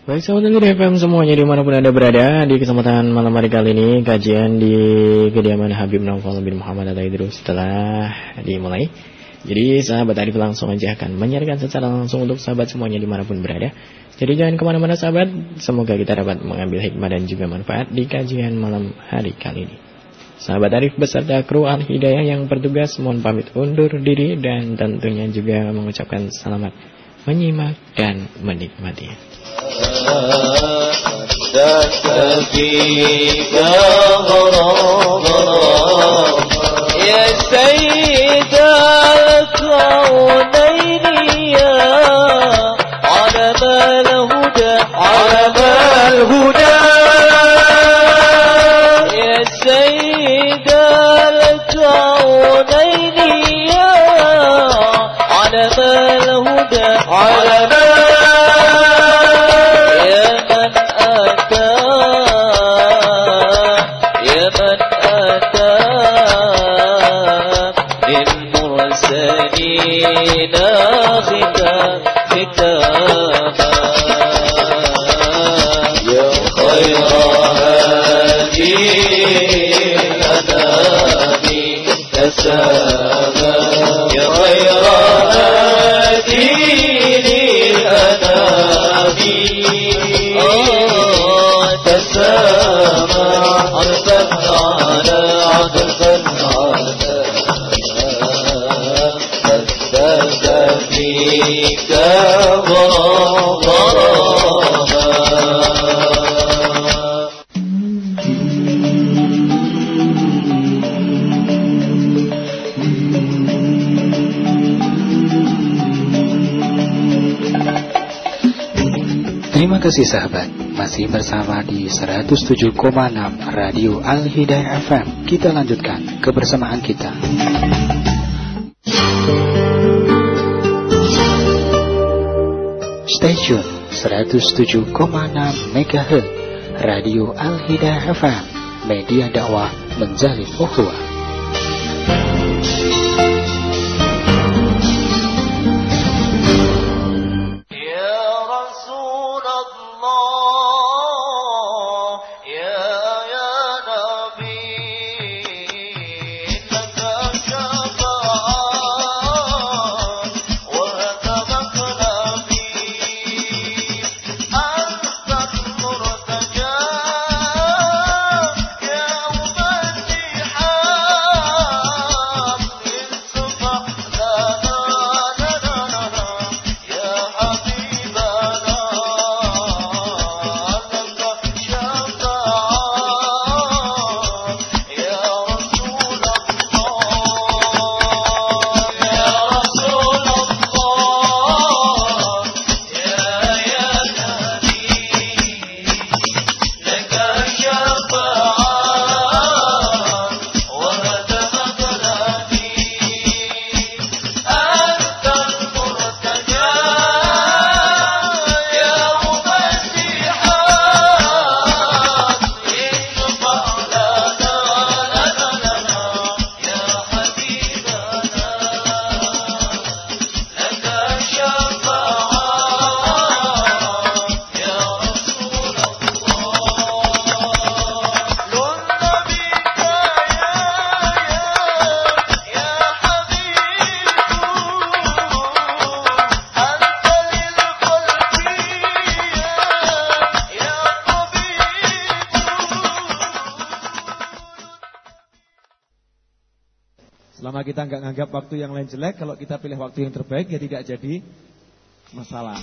Baik sahabat Negeri FM semuanya dimanapun Anda berada, di kesempatan malam hari kali ini kajian di kediaman Habib Naufal bin Muhammad Al-Idrus telah dimulai. Jadi sahabat Arif langsung aja akan menyiarkan secara langsung untuk sahabat semuanya dimanapun berada. Jadi jangan kemana-mana sahabat, semoga kita dapat mengambil hikmah dan juga manfaat di kajian malam hari kali ini. Sahabat Arif beserta kru Al-Hidayah yang bertugas mohon pamit undur diri dan tentunya juga mengucapkan selamat menyimak dan menikmati. يا سيد الكونين يا علم الهدى يا سيد الكونين يا علم الهدى يا غير دين الأنام تسامى عطفا على عطفا على ثبت فيك Terima kasih sahabat, masih bersama di 107,6 Radio Al-Hidayah FM. Kita lanjutkan kebersamaan kita. Stasiun 107,6 MHz Radio Al-Hidayah FM, media dakwah menjalin ukhuwah. Selama kita nggak nganggap waktu yang lain jelek, kalau kita pilih waktu yang terbaik ya tidak jadi masalah.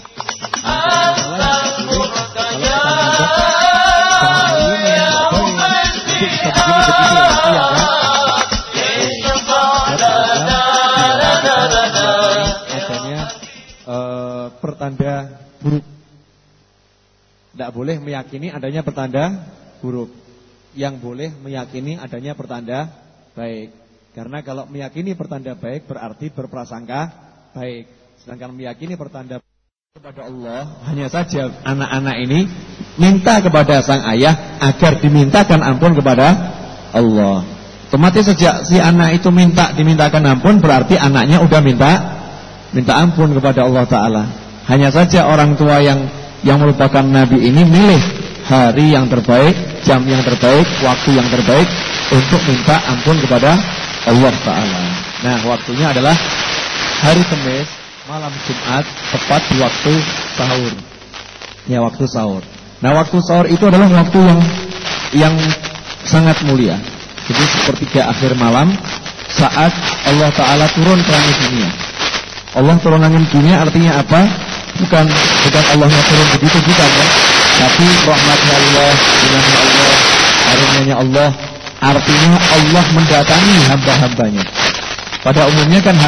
Adanya pertanda buruk. Tidak boleh meyakini adanya pertanda buruk. Yang boleh meyakini adanya pertanda baik. Karena kalau meyakini pertanda baik berarti berprasangka baik. Sedangkan meyakini pertanda kepada Allah, hanya saja anak-anak ini minta kepada sang ayah agar dimintakan ampun kepada Allah. Otomatis sejak si anak itu dimintakan ampun, berarti anaknya udah minta ampun kepada Allah Ta'ala. Hanya saja orang tua yang yang merupakan nabi ini milih hari yang terbaik, jam yang terbaik, waktu yang terbaik untuk minta ampun kepada Allah Ta'ala. Nah, waktunya adalah hari Kamis, malam Jumat, tepat di waktu sahur. Ya, waktu sahur. Nah, waktu sahur itu adalah waktu yang sangat mulia. Jadi sepertiga akhir malam saat Allah Ta'ala turun ke langit dunia. Allah turun langit dunia artinya apa? Bukan Allahnya turun begitu, bukan ya. Tapi rahmatnya Allah, dinamnya Allah, karunia Allah, artinya Allah mendatangi hamba-hambanya. Pada umumnya kan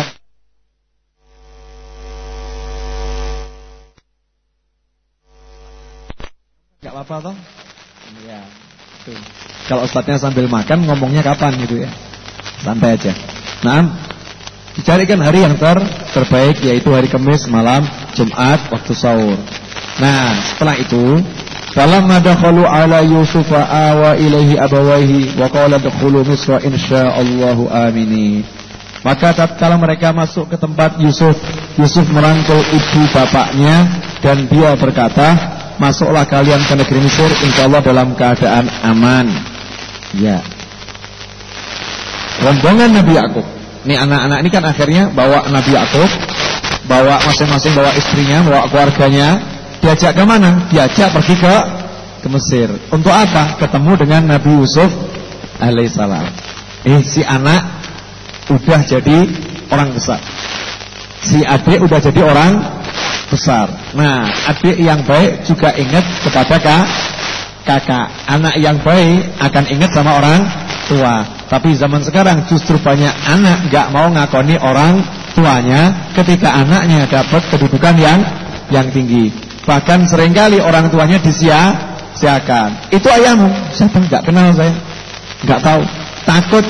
nggak apa-apa toh? Iya. Kalau ustadznya sambil makan ngomongnya kapan gitu ya? Santai aja. Nah, dicarikan hari yang terbaik, yaitu hari Kamis malam, Jumat waktu sahur. Nah, setelah itu, falamma dakhalu ala Yusufa awa ilaihi abawaihi wa qala dukhulu Misra insyaallahu aminin. Maka tatkala mereka masuk ke tempat Yusuf merangkul ibu bapaknya dan dia berkata, masuklah kalian ke negeri Mesir insyaallah dalam keadaan aman. Ya. Rombongan Nabi Yakub. Ini anak-anak ini kan akhirnya bawa Nabi Yakub, bawa masing-masing, bawa istrinya, bawa keluarganya, diajak ke mana? Diajak pergi ke Mesir. Untuk apa? Ketemu dengan Nabi Yusuf alaihissalam. Si anak udah jadi orang besar, si adik udah jadi orang besar. Nah, adik yang baik juga ingat kepada kakak. Anak yang baik akan ingat sama orang tua. Tapi zaman sekarang justru banyak anak gak mau ngakoni orang tuanya ketika anaknya dapat kedudukan yang tinggi. Bahkan seringkali orang tuanya disia-siakan. Itu ayahmu, siapa? Gak kenal saya, gak tahu. Takut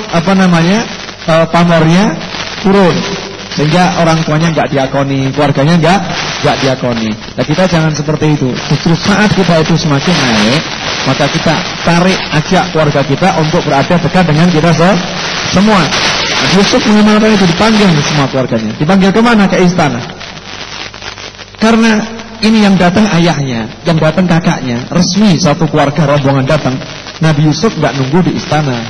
pamornya turun, sehingga orang tuanya gak diakoni, keluarganya gak diakoni. Nah, kita jangan seperti itu. Justru saat kita itu semakin naik, maka kita tarik ajak keluarga kita untuk berada dekat dengan kita semua. Yusuf mengamalkan itu, dipanggil semua keluarganya. Dipanggil kemana? Ke istana. Karena ini yang datang ayahnya, yang datang kakaknya, resmi satu keluarga rombongan datang. Nabi Yusuf gak nunggu di istana,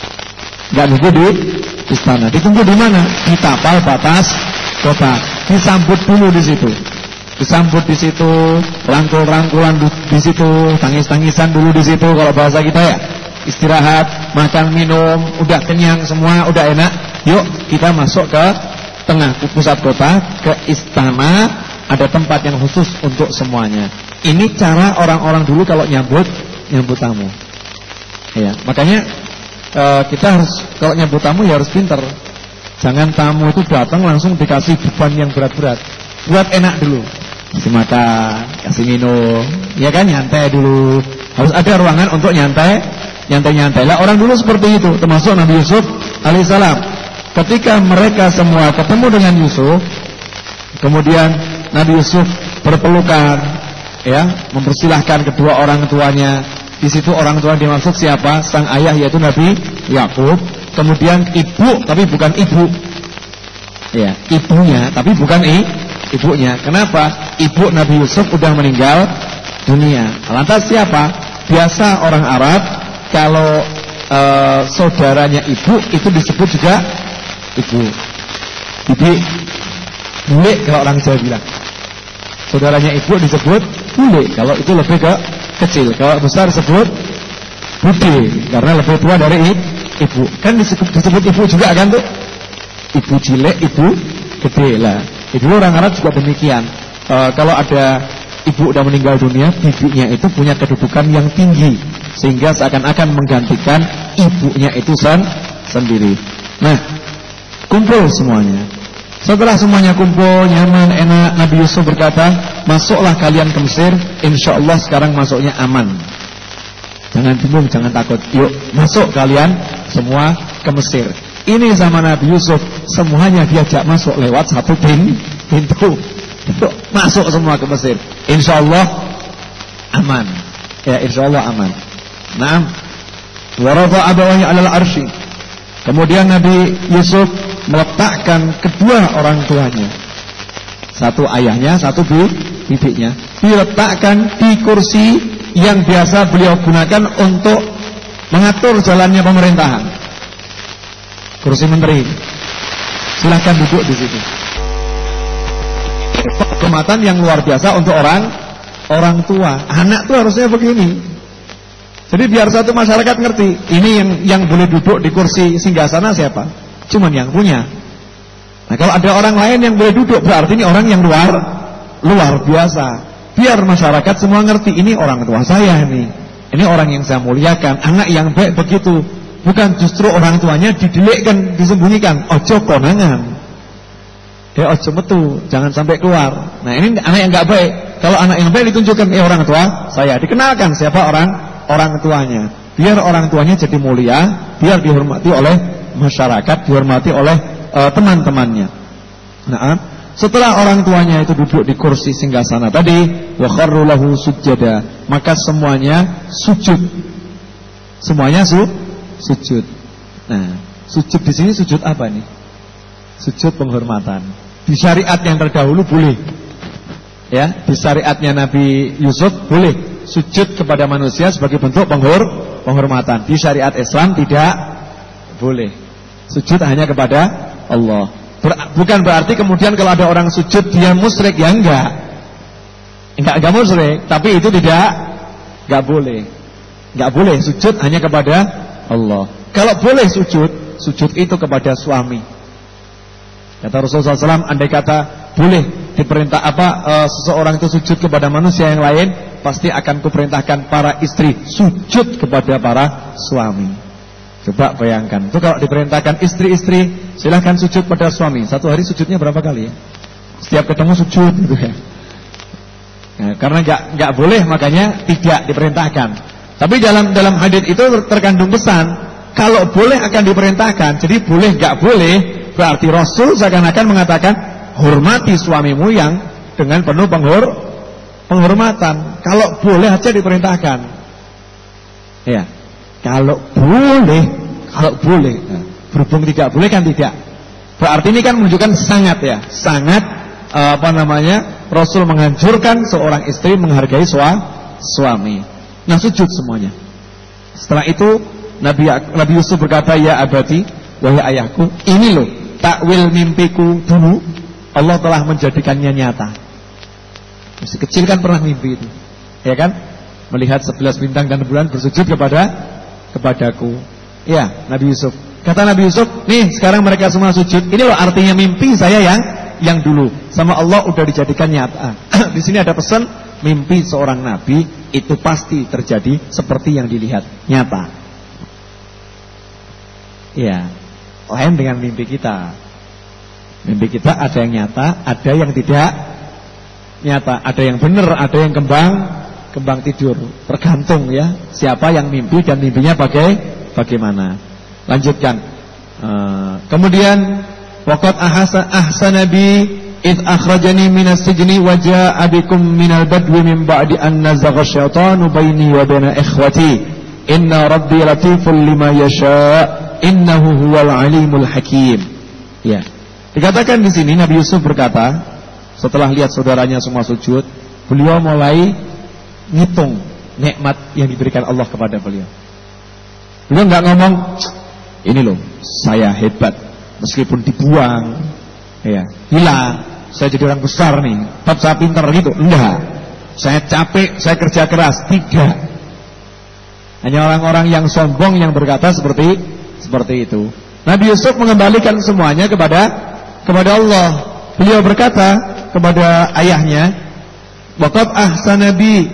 gak nunggu di istana. Ditunggu di mana? Di tapal batas kota. Disambut dulu di situ. Disambut di situ, rangkul-rangkulan di situ, tangis-tangisan dulu di situ kalau bahasa kita ya. Istirahat, makan, minum, udah kenyang semua, udah enak. Yuk kita masuk ke tengah pusat kota, ke istana, ada tempat yang khusus untuk semuanya. Ini cara orang-orang dulu kalau nyambut tamu. Ya, makanya kita harus kalau nyambut tamu ya harus pintar. Jangan tamu itu datang langsung dikasih beban yang berat-berat. Buat enak dulu. Kasih makan, kasih minum, ya kan, nyantai dulu. Harus ada ruangan untuk nyantai. Lah orang dulu seperti itu, termasuk Nabi Yusuf alaihissalam. Ketika mereka semua ketemu dengan Yusuf, kemudian Nabi Yusuf berpelukan, ya, mempersilahkan kedua orang tuanya. Di situ orang tua dimaksud siapa? Sang ayah, yaitu Nabi Yakub. Kemudian ibu, tapi bukan ibu. Ya, ibunya, tapi bukan ibunya. Kenapa? Ibu Nabi Yusuf udah meninggal dunia. Lantas siapa? Biasa orang Arab kalau saudaranya ibu itu disebut juga ibu. Bibi, bule kalau orang Jawa bilang. Saudaranya ibu disebut bule kalau itu lebih ke kecil. Kalau besar disebut bude karena lebih tua dari ibu. Kan disebut ibu juga kan tuh. Ibu cilik, ibu gede lah. Itu orang Arab juga demikian. Kalau ada ibu udah meninggal dunia, bibinya itu punya kedudukan yang tinggi, sehingga seakan-akan menggantikan ibunya itu sendiri. Nah, kumpul semuanya. Setelah semuanya kumpul, nyaman, enak, Nabi Yusuf berkata, masuklah kalian ke Mesir, insyaallah sekarang masuknya aman. Jangan bingung, jangan takut. Yuk, masuk kalian semua ke Mesir. Ini sama Nabi Yusuf, semuanya diajak masuk lewat satu pintu. Masuk semua ke Mesir. Insyaallah aman. Ya, insyaallah aman. Naam. Wa rafa'a abawayhi 'alal 'arsy. Kemudian Nabi Yusuf meletakkan kedua orang tuanya. Satu ayahnya, satu bibinya. diletakkan di kursi yang biasa beliau gunakan untuk mengatur jalannya pemerintahan. Kursi menteri. Silahkan duduk di situ. Kehormatan yang luar biasa untuk orang tua. Anak tuh harusnya begini. Jadi biar satu masyarakat ngerti, ini yang boleh duduk di kursi singgasana siapa? Cuman yang punya. Nah, kalau ada orang lain yang boleh duduk, berarti ini orang yang luar biasa. Biar masyarakat semua ngerti, ini orang tua saya ini. Ini orang yang saya muliakan, anak yang baik begitu. Bukan justru orang tuanya didelikkan, disembunyikan. Ojo konangan. Ojo metu, jangan sampai keluar. Nah, ini anak yang enggak baik. Kalau anak yang baik ditunjukkan, orang tua saya. Dikenalkan siapa orang tuanya. Biar orang tuanya jadi mulia, biar dihormati oleh masyarakat, dihormati oleh teman-temannya. Nah, setelah orang tuanya itu duduk di kursi singgasana tadi, wa kharru lahu sujada, maka semuanya sujud. Semuanya sujud. Nah, sujud di sini sujud apa nih? Sujud penghormatan. Di syariat yang terdahulu boleh. Ya, di syariatnya Nabi Yusuf boleh sujud kepada manusia sebagai bentuk penghormatan. Di syariat Islam tidak boleh. Sujud hanya kepada Allah. Bukan berarti kemudian kalau ada orang sujud dia musyrik, ya enggak musyrik, tapi itu enggak boleh sujud hanya kepada Allah. Kalau boleh sujud itu kepada suami. Kata Rasulullah SAW, andai kata boleh diperintah seseorang itu sujud kepada manusia yang lain, pasti akan kuperintahkan para istri sujud kepada para suami. Coba bayangkan, itu kalau diperintahkan istri-istri silahkan sujud pada suami. Satu hari sujudnya berapa kali ya? Setiap ketemu sujud gitu ya. Nah, karena nggak boleh makanya tidak diperintahkan. Tapi dalam hadits itu terkandung pesan, kalau boleh akan diperintahkan. Jadi boleh nggak boleh berarti Rasul seakan-akan mengatakan hormati suamimu yang dengan penuh penghormatan. Kalau boleh aja diperintahkan. Ya. Kalau boleh. Nah, berhubung tidak boleh kan tidak. Berarti ini kan menunjukkan sangat ya. Sangat Rasul menghancurkan seorang istri menghargai suami. Nah, sujud semuanya. Setelah itu Nabi Yusuf berkata, ya abadi, wahai ayahku, ini loh takwil mimpiku dulu. Allah telah menjadikannya nyata. Masih kecil kan pernah mimpi itu, ya kan? Melihat 11 bintang dan bulan bersujud kepadaku. Ya, Nabi Yusuf. Kata Nabi Yusuf, nih sekarang mereka semua sujud. Ini loh artinya mimpi saya yang dulu. Sama Allah udah dijadikan nyata. Di sini ada pesan, mimpi seorang nabi itu pasti terjadi seperti yang dilihat nyata. Ya, lain dengan mimpi kita. Mimpi kita ada yang nyata, ada yang tidak nyata. Ada yang benar, ada yang kembang tidur. Tergantung ya siapa yang mimpi dan mimpinya bagaimana. Lanjutkan. Kemudian waqad ahsana bi id akhrajani minas sijni wa jaa'a bikum minal badwi min ba'di an nazagha syaitanu baini wa baina ikhwati inna rabbi latiful lima yasha innahu huwal alimul hakim. Ya. Dikatakan di sini Nabi Yusuf berkata setelah lihat saudaranya semua sujud, beliau mulai ngitung nikmat yang diberikan Allah kepada beliau. Beliau enggak ngomong, ini loh saya hebat meskipun dibuang, ya, hilang, saya jadi orang besar nih, bab saya pintar gitu. Enggak. Saya capek, saya kerja keras. Tidak. Hanya orang-orang yang sombong yang berkata seperti itu. Nabi Yusuf mengembalikan semuanya kepada Allah. Beliau berkata kepada ayahnya, waqad ahsana bi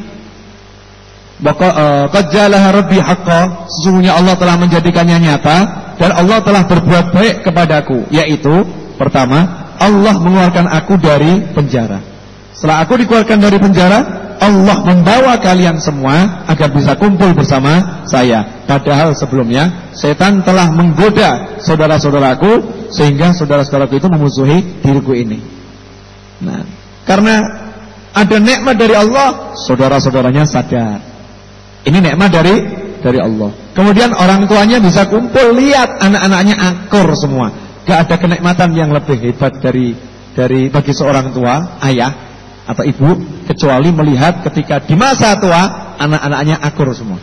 qad jalaha rabbi haqqan, sesungguhnya Allah telah menjadikannya nyata dan Allah telah berbuat baik kepadaku, yaitu pertama, Allah mengeluarkan aku dari penjara. Setelah aku dikeluarkan dari penjara, Allah membawa kalian semua agar bisa kumpul bersama saya. Padahal sebelumnya setan telah menggoda saudara-saudaraku sehingga saudara-saudaraku itu memusuhi diriku ini. Nah, karena ada nikmat dari Allah, saudara-saudaranya sadar. Ini nikmat dari Allah. Kemudian orang tuanya bisa kumpul, lihat anak-anaknya akur semua. Gak ada kenikmatan yang lebih hebat dari bagi seorang tua, ayah, atau ibu, kecuali melihat ketika di masa tua anak-anaknya akur semua.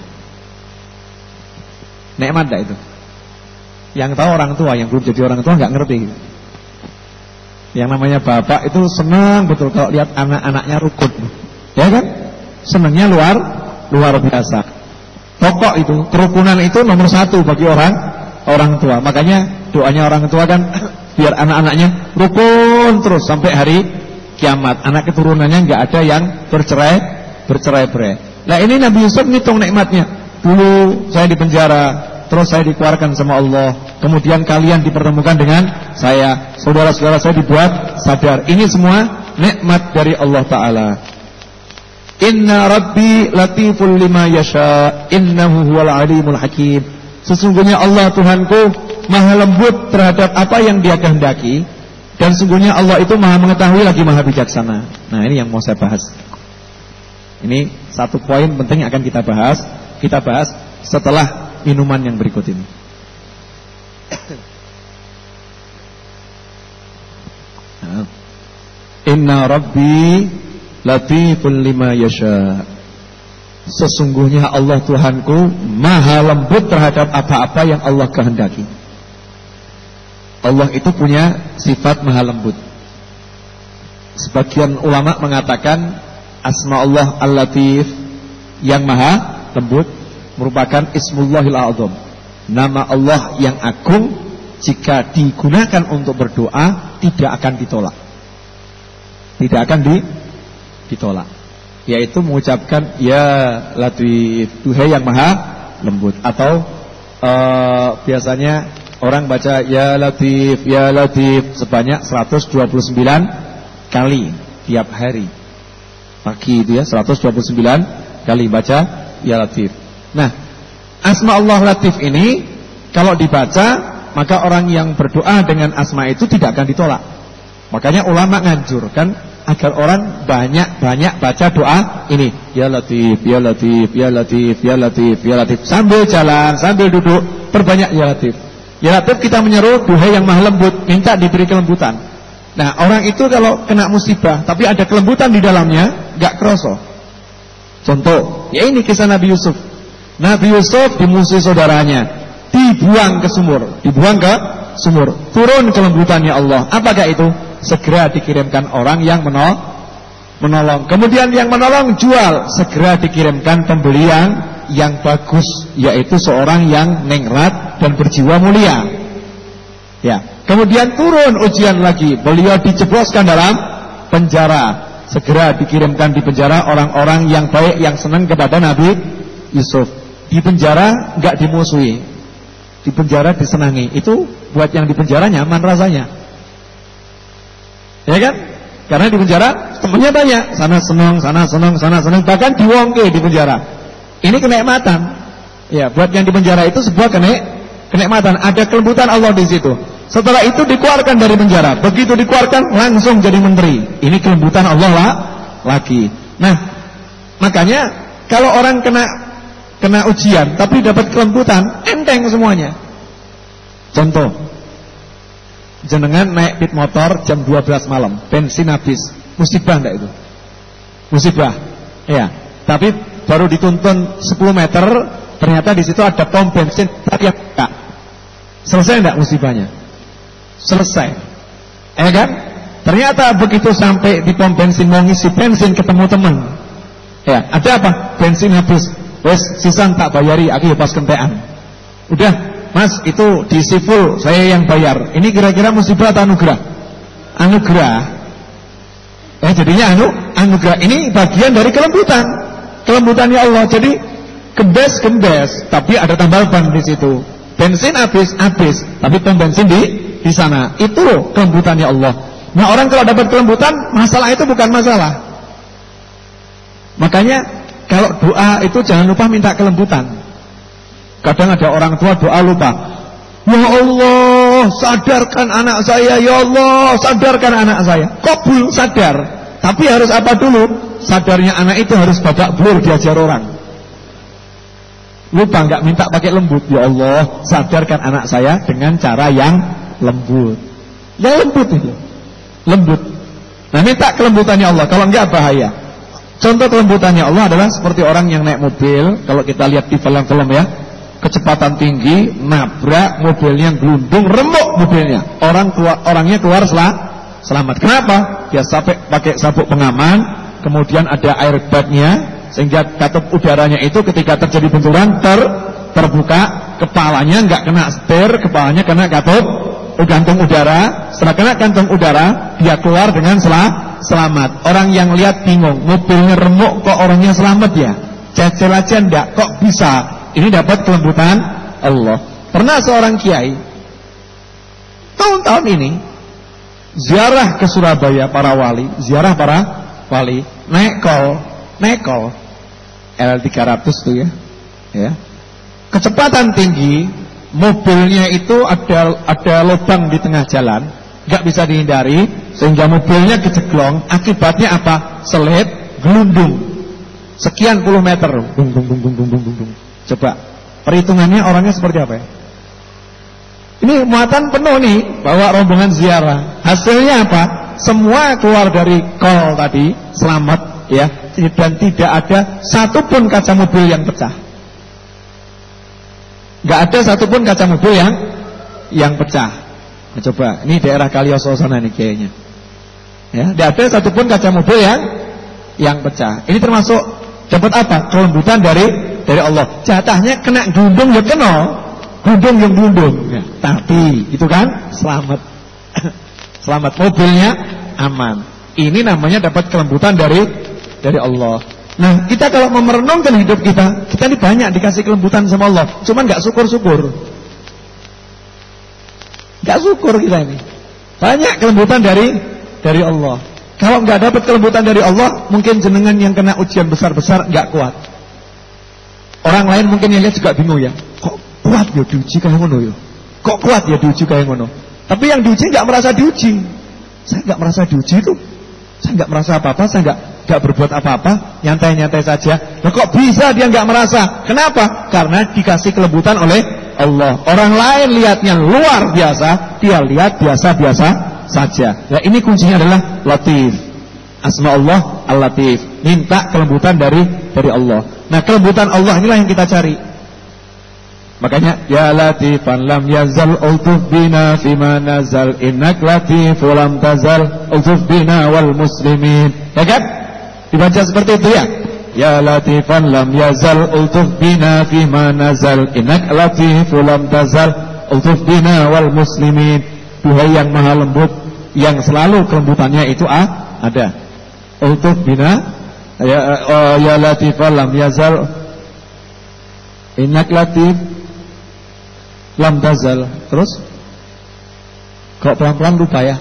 Nikmat enggak itu? Yang tahu orang tua, yang belum jadi orang tua enggak ngerti. Yang namanya bapak itu senang betul kalau lihat anak-anaknya rukun. Ya kan? Senangnya luar biasa. Pokok itu, kerukunan itu nomor 1 bagi orang tua. Makanya doanya orang tua kan biar anak-anaknya rukun terus sampai hari kiamat. Anak keturunannya enggak ada yang bercerai-berai. Nah, ini Nabi Yusuf ngitung nikmatnya. Dulu saya di penjara, terus saya dikeluarkan sama Allah. Kemudian kalian dipertemukan dengan saya. Saudara-saudara saya dibuat sadar. Ini semua nikmat dari Allah Ta'ala. Inna Rabbi latiful lima yasha, innahu huwal alimul hakim. Sesungguhnya Allah Tuhanku maha lembut terhadap apa yang Dia kehendaki, dan sesungguhnya Allah itu maha mengetahui lagi maha bijaksana. Nah, ini yang mau saya bahas. Ini satu poin penting yang akan kita bahas. Kita bahas setelah minuman yang berikut ini. Inna Rabbi latiful lima yasha. Sesungguhnya Allah Tuhanku maha lembut terhadap apa-apa yang Allah kehendaki. Allah itu punya sifat maha lembut. Sebagian ulama mengatakan asma Allah Al-Latif yang maha lembut merupakan Ismullahil A'zam, nama Allah yang agung. Jika digunakan untuk berdoa tidak akan ditolak. Tidak akan ditolak, yaitu mengucapkan ya Latif, Duhai yang maha lembut. Atau biasanya orang baca ya Latif sebanyak 129 kali tiap hari. Pagi itu ya 129 kali baca ya Latif. Nah, asma Allah Latif ini kalau dibaca, maka orang yang berdoa dengan asma itu tidak akan ditolak. Makanya ulama nganjurkan agar orang banyak-banyak baca doa ini, ya Latif, ya Latif, ya Latif, ya Latif, ya Latif. Sambil jalan, sambil duduk, perbanyak ya Latif. Ya Latif kita menyeru Duhai yang maha lembut, minta diberi kelembutan. Nah, orang itu kalau kena musibah tapi ada kelembutan di dalamnya, enggak kroso. Contoh, ya ini kisah Nabi Yusuf. Nabi Yusuf dimusuhi saudaranya, dibuang ke sumur, turun kelembutannya Allah. Apakah itu? Segera dikirimkan orang yang menolong. Kemudian yang menolong jual, segera dikirimkan pembeli yang bagus, yaitu seorang yang ningrat dan berjiwa mulia. Ya, kemudian turun ujian lagi, beliau dijebloskan dalam penjara. Segera dikirimkan di penjara orang-orang yang baik yang senang kepada Nabi Yusuf. Di penjara enggak dimusuhi, di penjara disenangi. Itu buat yang di penjara nyaman rasanya, ya kan? Karena di penjara temannya banyak, sana senang, bahkan diwongke di penjara. Ini kenikmatan. Ya, buat yang di penjara itu sebuah kenikmatan. Ada kelembutan Allah di situ. Setelah itu dikeluarkan dari penjara. Begitu dikeluarkan langsung jadi menteri. Ini kelembutan Allah lagi. Nah, makanya kalau orang kena ujian tapi dapat kelembutan, enteng semuanya. Contoh, jenengan naik pit motor jam 12 malam, bensin habis, musibah enggak itu? Musibah. Ya, tapi baru dituntun 10 meter, ternyata di situ ada pom bensin yang enggak. Selesai enggak musibahnya? Selesai. Kan? Ternyata begitu sampai di pom bensin mau ngisi bensin ketemu teman. Ya, ada apa? Bensin habis. Wes sisan tak bayari, aku ya pas kentean. Udah, Mas, itu diisi full, saya yang bayar. Ini kira-kira musibah atau anugerah? Anugerah. Jadinya anugerah. Ini bagian dari kelembutannya Allah. Jadi gembes, tapi ada tambal ban di situ. Bensin habis, tapi pom bensin di sana. Itu kelembutannya Allah. Nah, orang kalau dapat kelembutan, masalah itu bukan masalah. Makanya kalau doa itu jangan lupa minta kelembutan. Kadang ada orang tua doa lupa. Ya Allah, sadarkan anak saya. Ya Allah, sadarkan anak saya. Kabul, sadar. Tapi harus apa dulu? Sadarnya anak itu harus babak belur diajar orang. Lupa enggak minta pakai lembut. Ya Allah, sadarkan anak saya dengan cara yang lembut. Ya lembut itu. Lembut. Nah, minta kelembutannya Allah, kalau enggak bahaya. Contoh kelembutannya Allah adalah seperti orang yang naik mobil, kalau kita lihat di film-film ya, kecepatan tinggi, nabrak, mobilnya gelundung, remuk mobilnya. Orangnya keluar selamat. Kenapa? Dia pakai sabuk pengaman, kemudian ada airbagnya, sehingga katup udaranya itu ketika terjadi benturan terbuka, kepalanya enggak kena setir, kepalanya kena gantung udara. Setelah kena gantung udara, dia keluar dengan selamat. Orang yang lihat bingung, mobilnya remuk kok orangnya selamat ya? Cecil aja enggak, kok bisa? Ini dapat kelembutan Allah. Pernah seorang kiai tahun-tahun ini ziarah ke Surabaya para wali, naik kol L300 tuh ya. Kecepatan tinggi, mobilnya itu ada lubang di tengah jalan, nggak bisa dihindari, sehingga mobilnya kejeglong. Akibatnya apa? Selip, gelundung, sekian puluh meter, dung. Coba perhitungannya orangnya seperti apa ya? Ini muatan penuh nih, bawa rombongan ziarah. Hasilnya apa? Semua keluar dari kol tadi selamat ya, dan tidak ada satupun kaca mobil yang pecah. Nggak ada satupun kaca mobil yang pecah. Nah, coba, ini daerah Kalioso sana nih kayaknya. Ya, nggak ada satupun kaca mobil yang pecah. Ini termasuk dapat apa? Kelembutan dari Allah. Jatahnya kena gundung ya kena, gundung yang gundung. Ya, tapi itu kan selamat. Selamat, mobilnya aman. Ini namanya dapat kelembutan dari Allah. Nah, kita kalau merenungkan hidup kita ini banyak dikasih kelembutan sama Allah. Cuman nggak syukur-syukur. Nggak syukur kita ini. Banyak kelembutan dari Allah. Kalau nggak dapat kelembutan dari Allah, mungkin jenengan yang kena ujian besar-besar nggak kuat. Orang lain mungkin yang lihat juga bingung ya. Kok kuat ya diuji kayak ngono ya? Kok kuat ya diuji kayak ngono? Tapi yang diuji nggak merasa diuji. Saya nggak merasa diuji itu. Saya nggak merasa apa-apa. Saya nggak berbuat apa-apa. Nyantai-nyantai saja. Nah, kok bisa dia nggak merasa? Kenapa? Karena dikasih kelembutan oleh Allah. Orang lain lihatnya luar biasa, dia lihat biasa-biasa saja. Nah, ini kuncinya adalah Latif. Asma Allah Al-Latif. Minta kelembutan dari Allah. Nah, kelembutan Allah inilah yang kita cari. Makanya ya latifan lam yazal ultuf bina fima nazal innak latif lam tazal ultuf bina wal muslimin. Ya kan? Dibaca seperti itu ya. Ya latifan lam yazal ultuf bina fima nazal innak latif lam tazal ultuf bina wal muslimin. Duhai yang maha lembut, yang selalu kelembutannya itu ada. Ultuf bina ya latifan lam yazal innak latif lam tazal. Terus kok pelan-pelan lupa ya.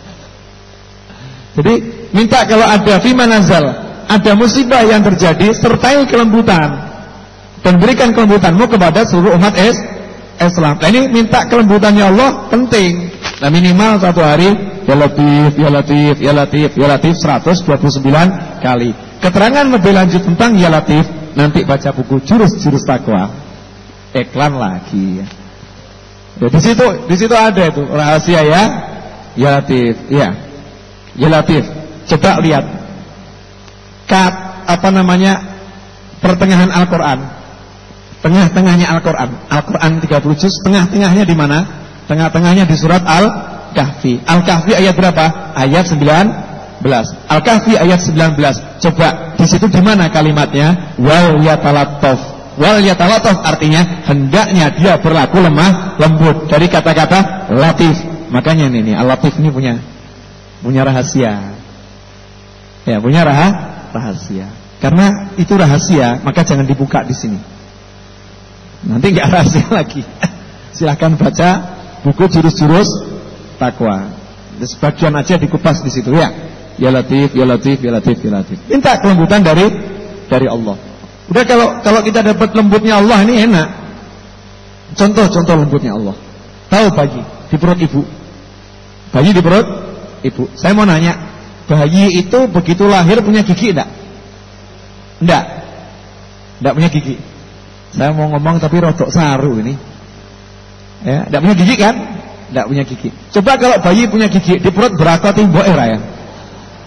Jadi minta kalau ada fima nazal, ada musibah yang terjadi, sertai kelembutan dan berikan kelembutanmu kepada seluruh umat Islam. Nah, ini minta kelembutannya Allah penting. Nah, minimal satu hari ya latif, ya latif, ya latif, ya latif 129 kali. Keterangan lebih lanjut tentang ya latif nanti baca buku jurus-jurus takwa. Iklan lagi ya. Ya, di situ ada itu rahasia ya latif, ya. Ya latif. Coba lihat pertengahan Al-Qur'an. Tengah-tengahnya Al-Qur'an. Al-Qur'an 30 juz, tengah-tengahnya di mana? Tengah-tengahnya di surat Al-Kahfi. Al-Kahfi ayat berapa? Ayat 19. Al-Kahfi ayat 19. Coba di situ di mana kalimatnya? Wal yatalattaf. Wal yatalataf artinya hendaknya dia berlaku lemah lembut, dari kata-kata latif. Makanya ini Al-Latif ini punya rahasia. Ya, punya rahasia. Karena itu rahasia, maka jangan dibuka di sini. Nanti enggak rahasia lagi. Silahkan baca buku jurus-jurus takwa. Sebagian aja dikupas di situ ya. Ya Latif, ya Latif, ya Latif, ya Latif. Minta kelembutan dari Allah. Udah kalau kita dapat lembutnya Allah ini enak. Contoh lembutnya Allah. Tahu bayi di perut ibu. Bayi di perut ibu. Saya mau nanya, bayi itu begitu lahir punya gigi enggak? Enggak punya gigi. Saya mau ngomong tapi rodok saru ini. Ya, enggak punya gigi kan? Enggak punya gigi. Coba kalau bayi punya gigi di perut berakoti mbok era ya.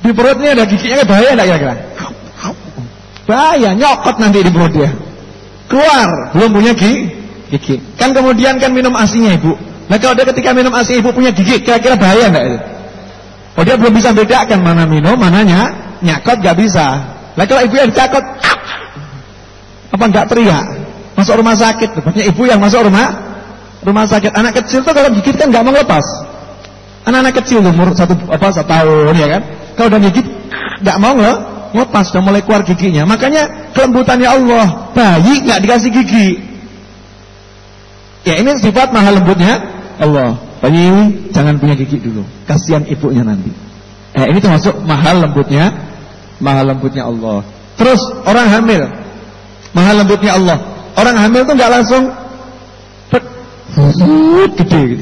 Di perut ini ada giginya, bahaya enggak kira-kira? Bahaya, nyokot nanti di perut dia. Keluar, belum punya gigi. Kan kemudian kan minum ASI-nya ibu. Nah kalau dia ketika minum ASI ibu punya gigi, kira-kira bahaya enggak itu? Oh dia belum bisa bedakan mana minum, mananya nyakot, enggak bisa. Nah kalau ibu yang cakot, apa enggak teriak? Masuk rumah sakit, tepatnya ibu yang masuk rumah sakit. Anak kecil tuh kalau gigit kan enggak mau lepas. Anak-anak kecil umur 1 tahun ya kan. Kalau udah gigit enggak mau lepas, sudah mulai keluar giginya. Makanya kelembutannya Allah, bayi enggak dikasih gigi. Ya ini sifat maha lembutnya Allah. Bayi jangan punya gigi dulu, kasihan ibunya nanti. Ini termasuk maha lembutnya Allah. Terus orang hamil, maha lembutnya Allah. Orang hamil tuh enggak langsung gede gitu.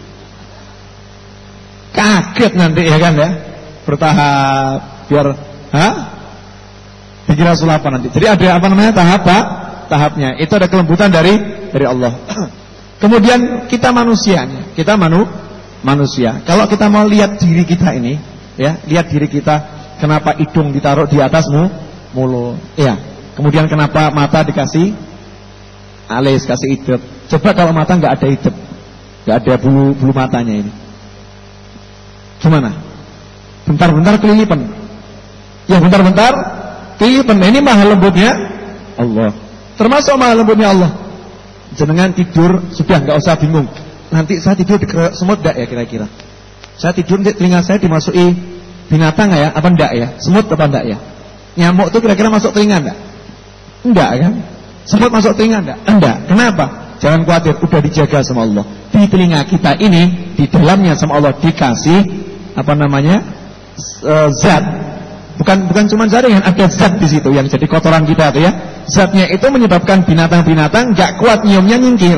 Kaget nanti ya kan ya. Bertahap biar dikira sulapan nanti. Jadi ada apa namanya tahapnya. Itu ada kelembutan dari Allah. Kemudian kita manusianya, kita manusia. Kalau kita mau lihat diri kita ini, ya, lihat diri kita, kenapa hidung ditaruh di atas mulut, ya. Kemudian kenapa mata dikasih alis, kasih hidung. Coba kalau mata nggak ada hidung, nggak ada bulu matanya ini, gimana? Bentar-bentar kelilipan. Ya bentar-bentar kelilipan. Ini maha lembutnya Allah. Termasuk maha lembutnya Allah. Jenengan tidur sudah nggak usah bingung. Nanti saya tidur dikeroyok semut enggak ya kira-kira? Saya tidur nanti telinga saya dimasuki binatang ya? Apa enggak ya? Semut apa enggak ya? Nyamuk itu kira-kira masuk telinga enggak? Enggak kan? Semut masuk telinga enggak? Enggak. Kenapa? Jangan khawatir, udah dijaga sama Allah. Di telinga kita ini, di dalamnya sama Allah dikasih apa namanya? Zat. Bukan cuma jaringan, ada zat di situ yang jadi kotoran kita tuh ya. Zatnya itu menyebabkan binatang-binatang enggak kuat nyiumnya, nyingkir.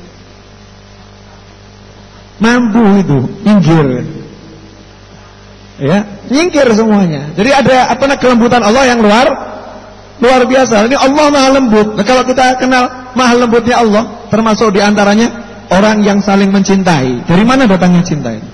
Mampu itu nyingkir. Ya, nyingkir semuanya. Jadi ada apa namanya kelembutan Allah yang luar biasa. Ini Allah maha lembut. Nah, kalau kita kenal maha lembutnya Allah, termasuk diantaranya orang yang saling mencintai. Dari mana datangnya cinta itu?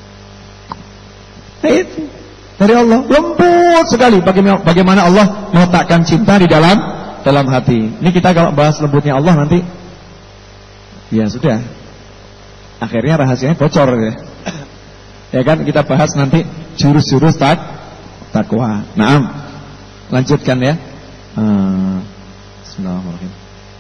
Nah itu dari Allah, lembut sekali. Bagaimana Allah meletakkan cinta di dalam hati. Ini kita kalau bahas lembutnya Allah nanti, ya sudah, akhirnya rahasianya bocor ya. Ya kan, kita bahas nanti jurus-jurus takwa. Naam, lanjutkan ya. Bismillahirrahmanirrahim.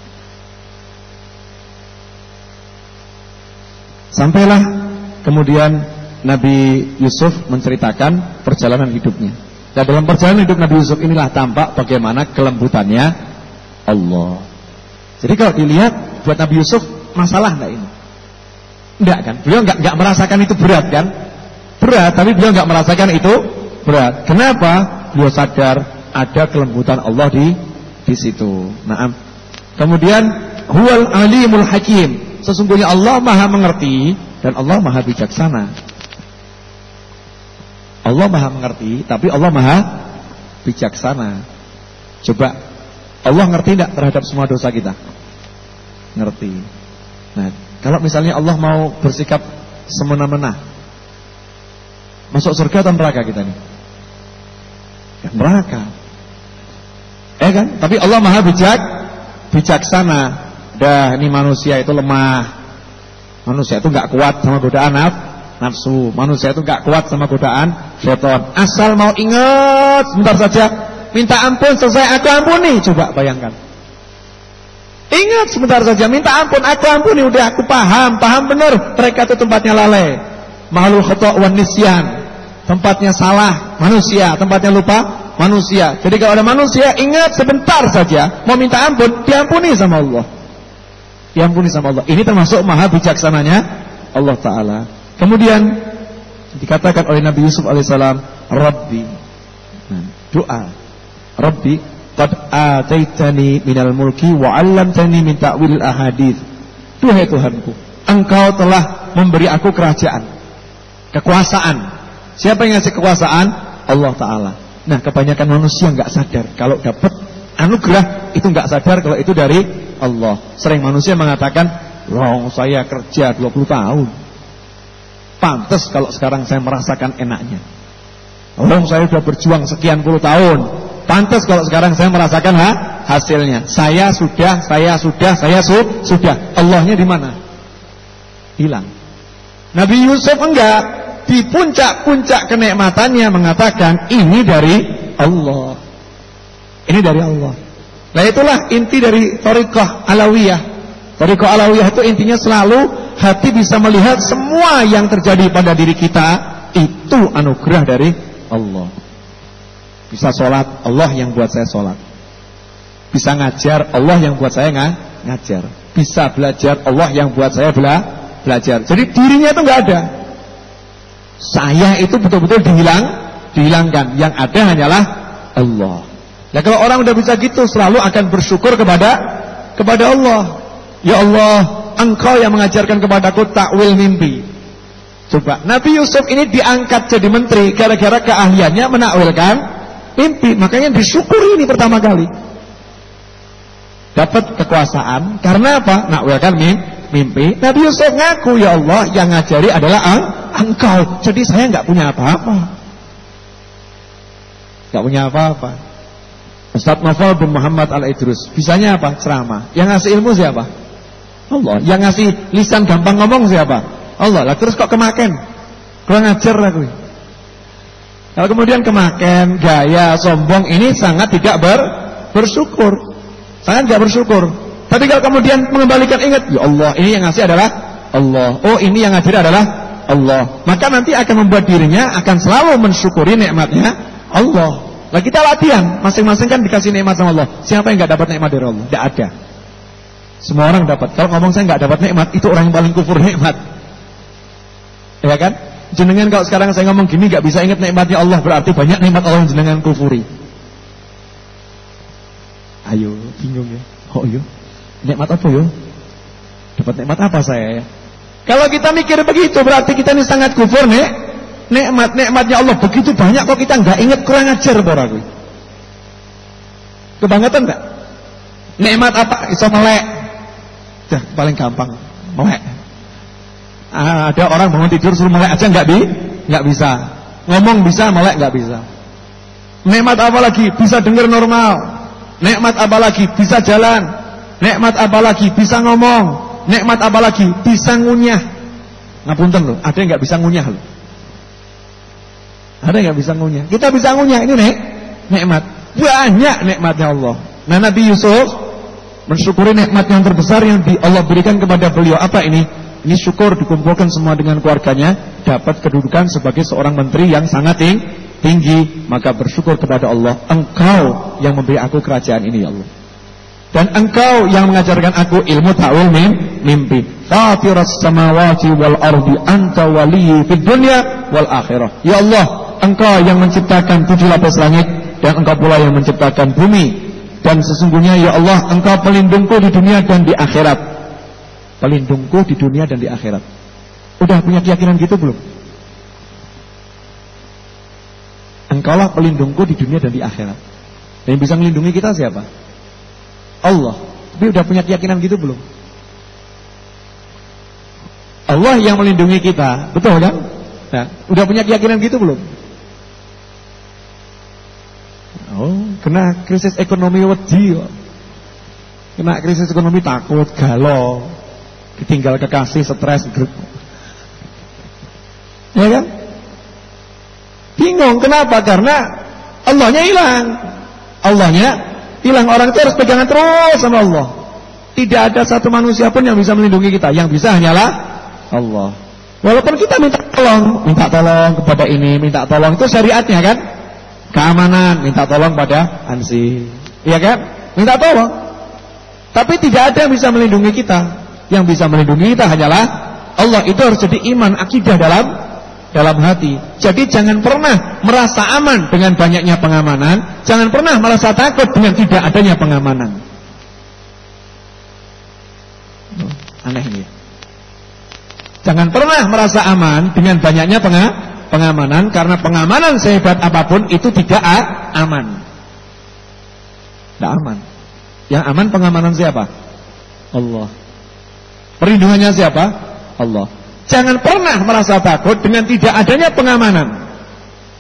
Sampailah kemudian Nabi Yusuf menceritakan perjalanan hidupnya. Dan dalam perjalanan hidup Nabi Yusuf inilah tampak bagaimana kelembutannya Allah. Jadi kalau dilihat buat Nabi Yusuf masalah enggak ini? Enggak kan? Beliau enggak merasakan itu berat kan? Berat, tapi beliau enggak merasakan itu berat. Kenapa? Beliau sadar ada kelembutan Allah di situ. Nah, kemudian huwal alimul hakim. Sesungguhnya Allah Maha mengerti dan Allah Maha bijaksana. Allah Maha mengerti, tapi Allah Maha bijaksana. Coba, Allah ngerti tidak terhadap semua dosa kita? Ngerti. Nah, kalau misalnya Allah mau bersikap semena-mena, masuk surga atau neraka kita nih? Ya, neraka. Kan? Tapi Allah Maha bijaksana. Dah, ini manusia itu lemah. Manusia itu nggak kuat sama godaan nafsu. Manusia itu nggak kuat sama godaan syaitan. Asal mau ingat sebentar saja, minta ampun, selesai aku ampuni. Coba bayangkan. Ingat sebentar saja, minta ampun, aku ampuni. Udah aku paham benar. Mereka itu tempatnya lalai. Mahlul khata' wan nisyan. Tempatnya salah manusia, tempatnya lupa manusia. Jadi kalau ada manusia, ingat sebentar saja, mau minta ampun, diampuni sama Allah. Diampuni sama Allah. Ini termasuk maha bijaksananya Allah Ta'ala. Kemudian dikatakan oleh Nabi Yusuf alaihissalam, Rabbi, doa, Rabbi, qad ataitani minal mulki wa 'allamtani min ta'wil ahadits. Duhai Tuhanku, Engkau telah memberi aku kerajaan, kekuasaan. Siapa yang ngasih kekuasaan? Allah Ta'ala. Nah, kebanyakan manusia nggak sadar kalau dapat anugerah itu, nggak sadar kalau itu dari Allah. Sering manusia mengatakan, saya kerja 20 tahun. Pantes kalau sekarang saya merasakan enaknya. Oh, saya sudah berjuang sekian puluh tahun. Pantas kalau sekarang saya merasakan hasilnya. Saya sudah. Allahnya di mana? Hilang. Nabi Yusuf enggak. Di puncak-puncak kenikmatannya mengatakan ini dari Allah. Ini dari Allah. Nah itulah inti dari Thariqah Alawiyah. Thariqah Alawiyah itu intinya selalu hati bisa melihat semua yang terjadi pada diri kita itu anugerah dari Allah. Bisa sholat, Allah yang buat saya sholat. Bisa ngajar, Allah yang buat saya ngajar. Bisa belajar, Allah yang buat saya belajar. Jadi dirinya itu nggak ada. Saya itu betul-betul dihilangkan. Yang ada hanyalah Allah. Nah kalau orang udah bisa gitu, selalu akan bersyukur kepada Allah. Ya Allah, Engkau yang mengajarkan kepadaku takwil mimpi. Coba, Nabi Yusuf ini diangkat jadi menteri gara-gara keahliannya menakwilkan mimpi. Makanya disyukuri ini pertama kali. Dapat kekuasaan karena apa? Nakwilkan mimpi. Nabi Yusuf ngaku, ya Allah, yang ngajari adalah Engkau. Jadi saya nggak punya apa-apa. Nggak punya apa-apa. Ustaz Novel bin Muhammad Al-Idrus bisanya apa? Ceramah. Yang ngasih ilmu siapa? Allah. Yang ngasih lisan gampang ngomong siapa? Allah. Lah terus kok kemaken? Kurang ajar aku. Kalau kemudian kemaken, gaya, sombong, ini sangat tidak bersyukur. Sangat tidak bersyukur. Tapi kalau kemudian mengembalikan, ingat, ya Allah, ini yang ngasih adalah Allah. Oh, ini yang ngajari adalah Allah. Maka nanti akan membuat dirinya akan selalu mensyukuri nikmatnya Allah. Lah kita latihan, masing-masing kan dikasih nikmat sama Allah. Siapa yang enggak dapat nikmat dari Allah? Tidak ada. Semua orang dapat. Kalau ngomong saya enggak dapat nikmat, itu orang yang paling kufur nikmat. Ya kan? Jenengan kalau sekarang saya ngomong gini enggak bisa ingat nikmatnya Allah, berarti banyak nikmat Allah yang jenengan kufuri. Ayo, bingung ya. Oh iya. Nikmat apa yo? Dapat nikmat apa saya ya? Kalau kita mikir begitu berarti kita ini sangat kufur nikmatnya Allah begitu banyak kok kita nggak ingat, kurang ajar pora kuwi. Kebangetan enggak? Nikmat apa? Iso melek. Dah paling gampang melek. Ada orang bangun tidur suruh melek aja nggak bisa. Ngomong bisa, melek nggak bisa. Nikmat apa lagi? Bisa dengar normal. Nikmat apa lagi? Bisa jalan. Nikmat apa lagi? Bisa ngomong. Nikmat apa lagi? Bisa ngunyah. Ngapunten loh, ada yang nggak bisa ngunyah loh. Ada yang nggak bisa ngunyah. Kita bisa ngunyah, ini nikmat. Banyak nikmatnya Allah. Nah Nabi Yusuf mensyukuri nikmat yang terbesar yang Allah berikan kepada beliau. Apa ini? Ini syukur dikumpulkan semua dengan keluarganya, dapat kedudukan sebagai seorang menteri yang sangat tinggi. Maka bersyukur kepada Allah. Engkau yang memberi aku kerajaan ini ya Allah. Dan Engkau yang mengajarkan aku ilmu ta'wil mimpi. Fatiras samawati wal ardi anta waliyyi fid dunya wal akhirah. Ya Allah, Engkau yang menciptakan 7 lapis langit dan Engkau pula yang menciptakan bumi. Dan sesungguhnya ya Allah, Engkau pelindungku di dunia dan di akhirat. Pelindungku di dunia dan di akhirat. Udah punya keyakinan gitu belum? Engkaulah pelindungku di dunia dan di akhirat. Dan yang bisa melindungi kita siapa? Allah. Tapi udah punya keyakinan gitu belum? Allah yang melindungi kita, betul kan? Nah, udah punya keyakinan gitu belum? Oh, kena krisis ekonomi wedi. Kena krisis ekonomi takut, galau, ditinggal kekasih, stres, ya kan? Bingung, kenapa? Karena Allahnya hilang. Allahnya hilang. Orang itu harus pegangan terus sama Allah. Tidak ada satu manusia pun yang bisa melindungi kita. Yang bisa hanyalah Allah. Walaupun kita minta tolong kepada ini, minta tolong, itu syariatnya kan? Keamanan, minta tolong pada ansi, iya kan? Minta tolong. Tapi tidak ada yang bisa melindungi kita. Yang bisa melindungi kita hanyalah Allah. Itu harus jadi iman, akidah dalam hati. Jadi jangan pernah merasa aman dengan banyaknya pengamanan. Jangan pernah merasa takut dengan tidak adanya pengamanan. Aneh ini. Jangan pernah merasa aman dengan banyaknya pengamanan. Karena pengamanan sehebat apapun itu tidak aman. Tidak aman. Yang aman pengamanan siapa? Allah. Perlindungannya siapa? Allah. Jangan pernah merasa takut dengan tidak adanya pengamanan.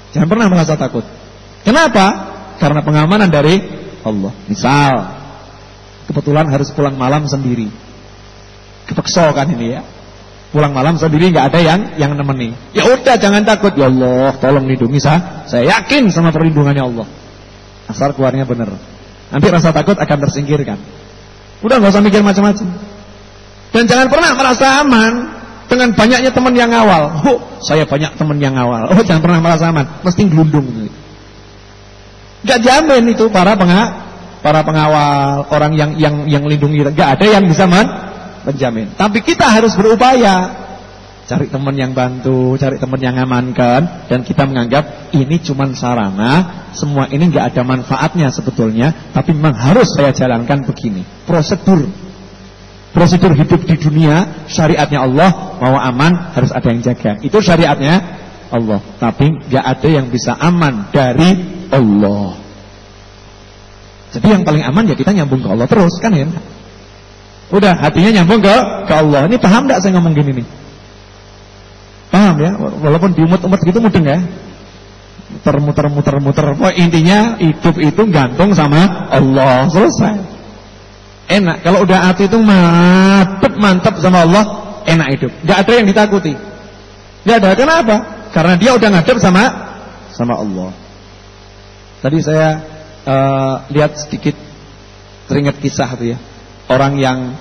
Jangan pernah merasa takut. Kenapa? Karena pengamanan dari Allah. Misal, kebetulan harus pulang malam sendiri. Kepeksa kan ini ya. Pulang malam sendiri nggak ada yang nemeni. Ya udah jangan takut. Ya Allah, tolong lindungi saya. Saya yakin sama perlindungannya Allah. Asal keluarnya benar. Nanti rasa takut akan tersingkirkan. Udah nggak usah mikir macam-macam. Dan jangan pernah merasa aman dengan banyaknya teman yang ngawal. Oh, saya banyak teman yang ngawal. Oh, jangan pernah merasa aman. Mesti gelundung. Gak jamin itu para pengawal, orang yang lindungi. Gak ada yang bisa menjamin. Tapi kita harus berupaya. Cari teman yang bantu, cari teman yang amankan. Dan kita menganggap ini cuma sarana. Semua ini gak ada manfaatnya sebetulnya. Tapi memang harus saya jalankan begini. Prosedur hidup di dunia, syariatnya Allah, mau aman harus ada yang jaga. Itu syariatnya Allah. Tapi gak ada yang bisa aman dari Allah. Jadi yang paling aman ya kita nyambung ke Allah terus, kan ya? Udah, hatinya nyambung ke Allah. Ini paham gak saya ngomong gini nih? Paham ya? Walaupun diumut-umut gitu mudeng ya. Muter-muter. Pokoknya intinya hidup itu gantung sama Allah. Selesai. Enak. Kalau udah hati itu mantep sama Allah, enak hidup. Gak ada yang ditakuti. Gak ada. Kenapa? Karena dia udah ngadep sama Allah. Tadi saya lihat sedikit, teringat kisah tuh ya. Orang yang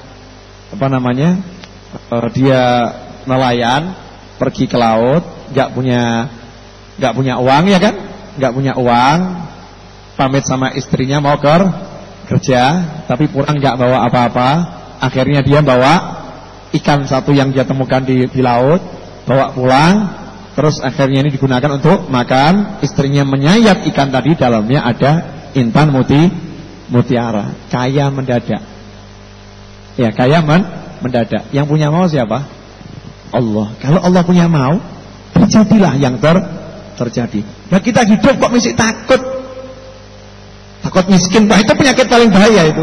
dia nelayan, pergi ke laut, gak punya uang ya kan? Gak punya uang, pamit sama istrinya mau kerja, tapi pulang gak bawa apa-apa. Akhirnya dia bawa ikan satu yang dia temukan di laut, bawa pulang. Terus akhirnya ini digunakan untuk makan. Istrinya menyayat ikan tadi, dalamnya ada intan mutiara. Kaya mendadak. Ya, kaya mendadak. Yang punya mau siapa? Allah. Kalau Allah punya mau, terjadilah yang terjadi. Nah, kita hidup kok mesti takut miskin. Wah, itu penyakit paling bahaya itu.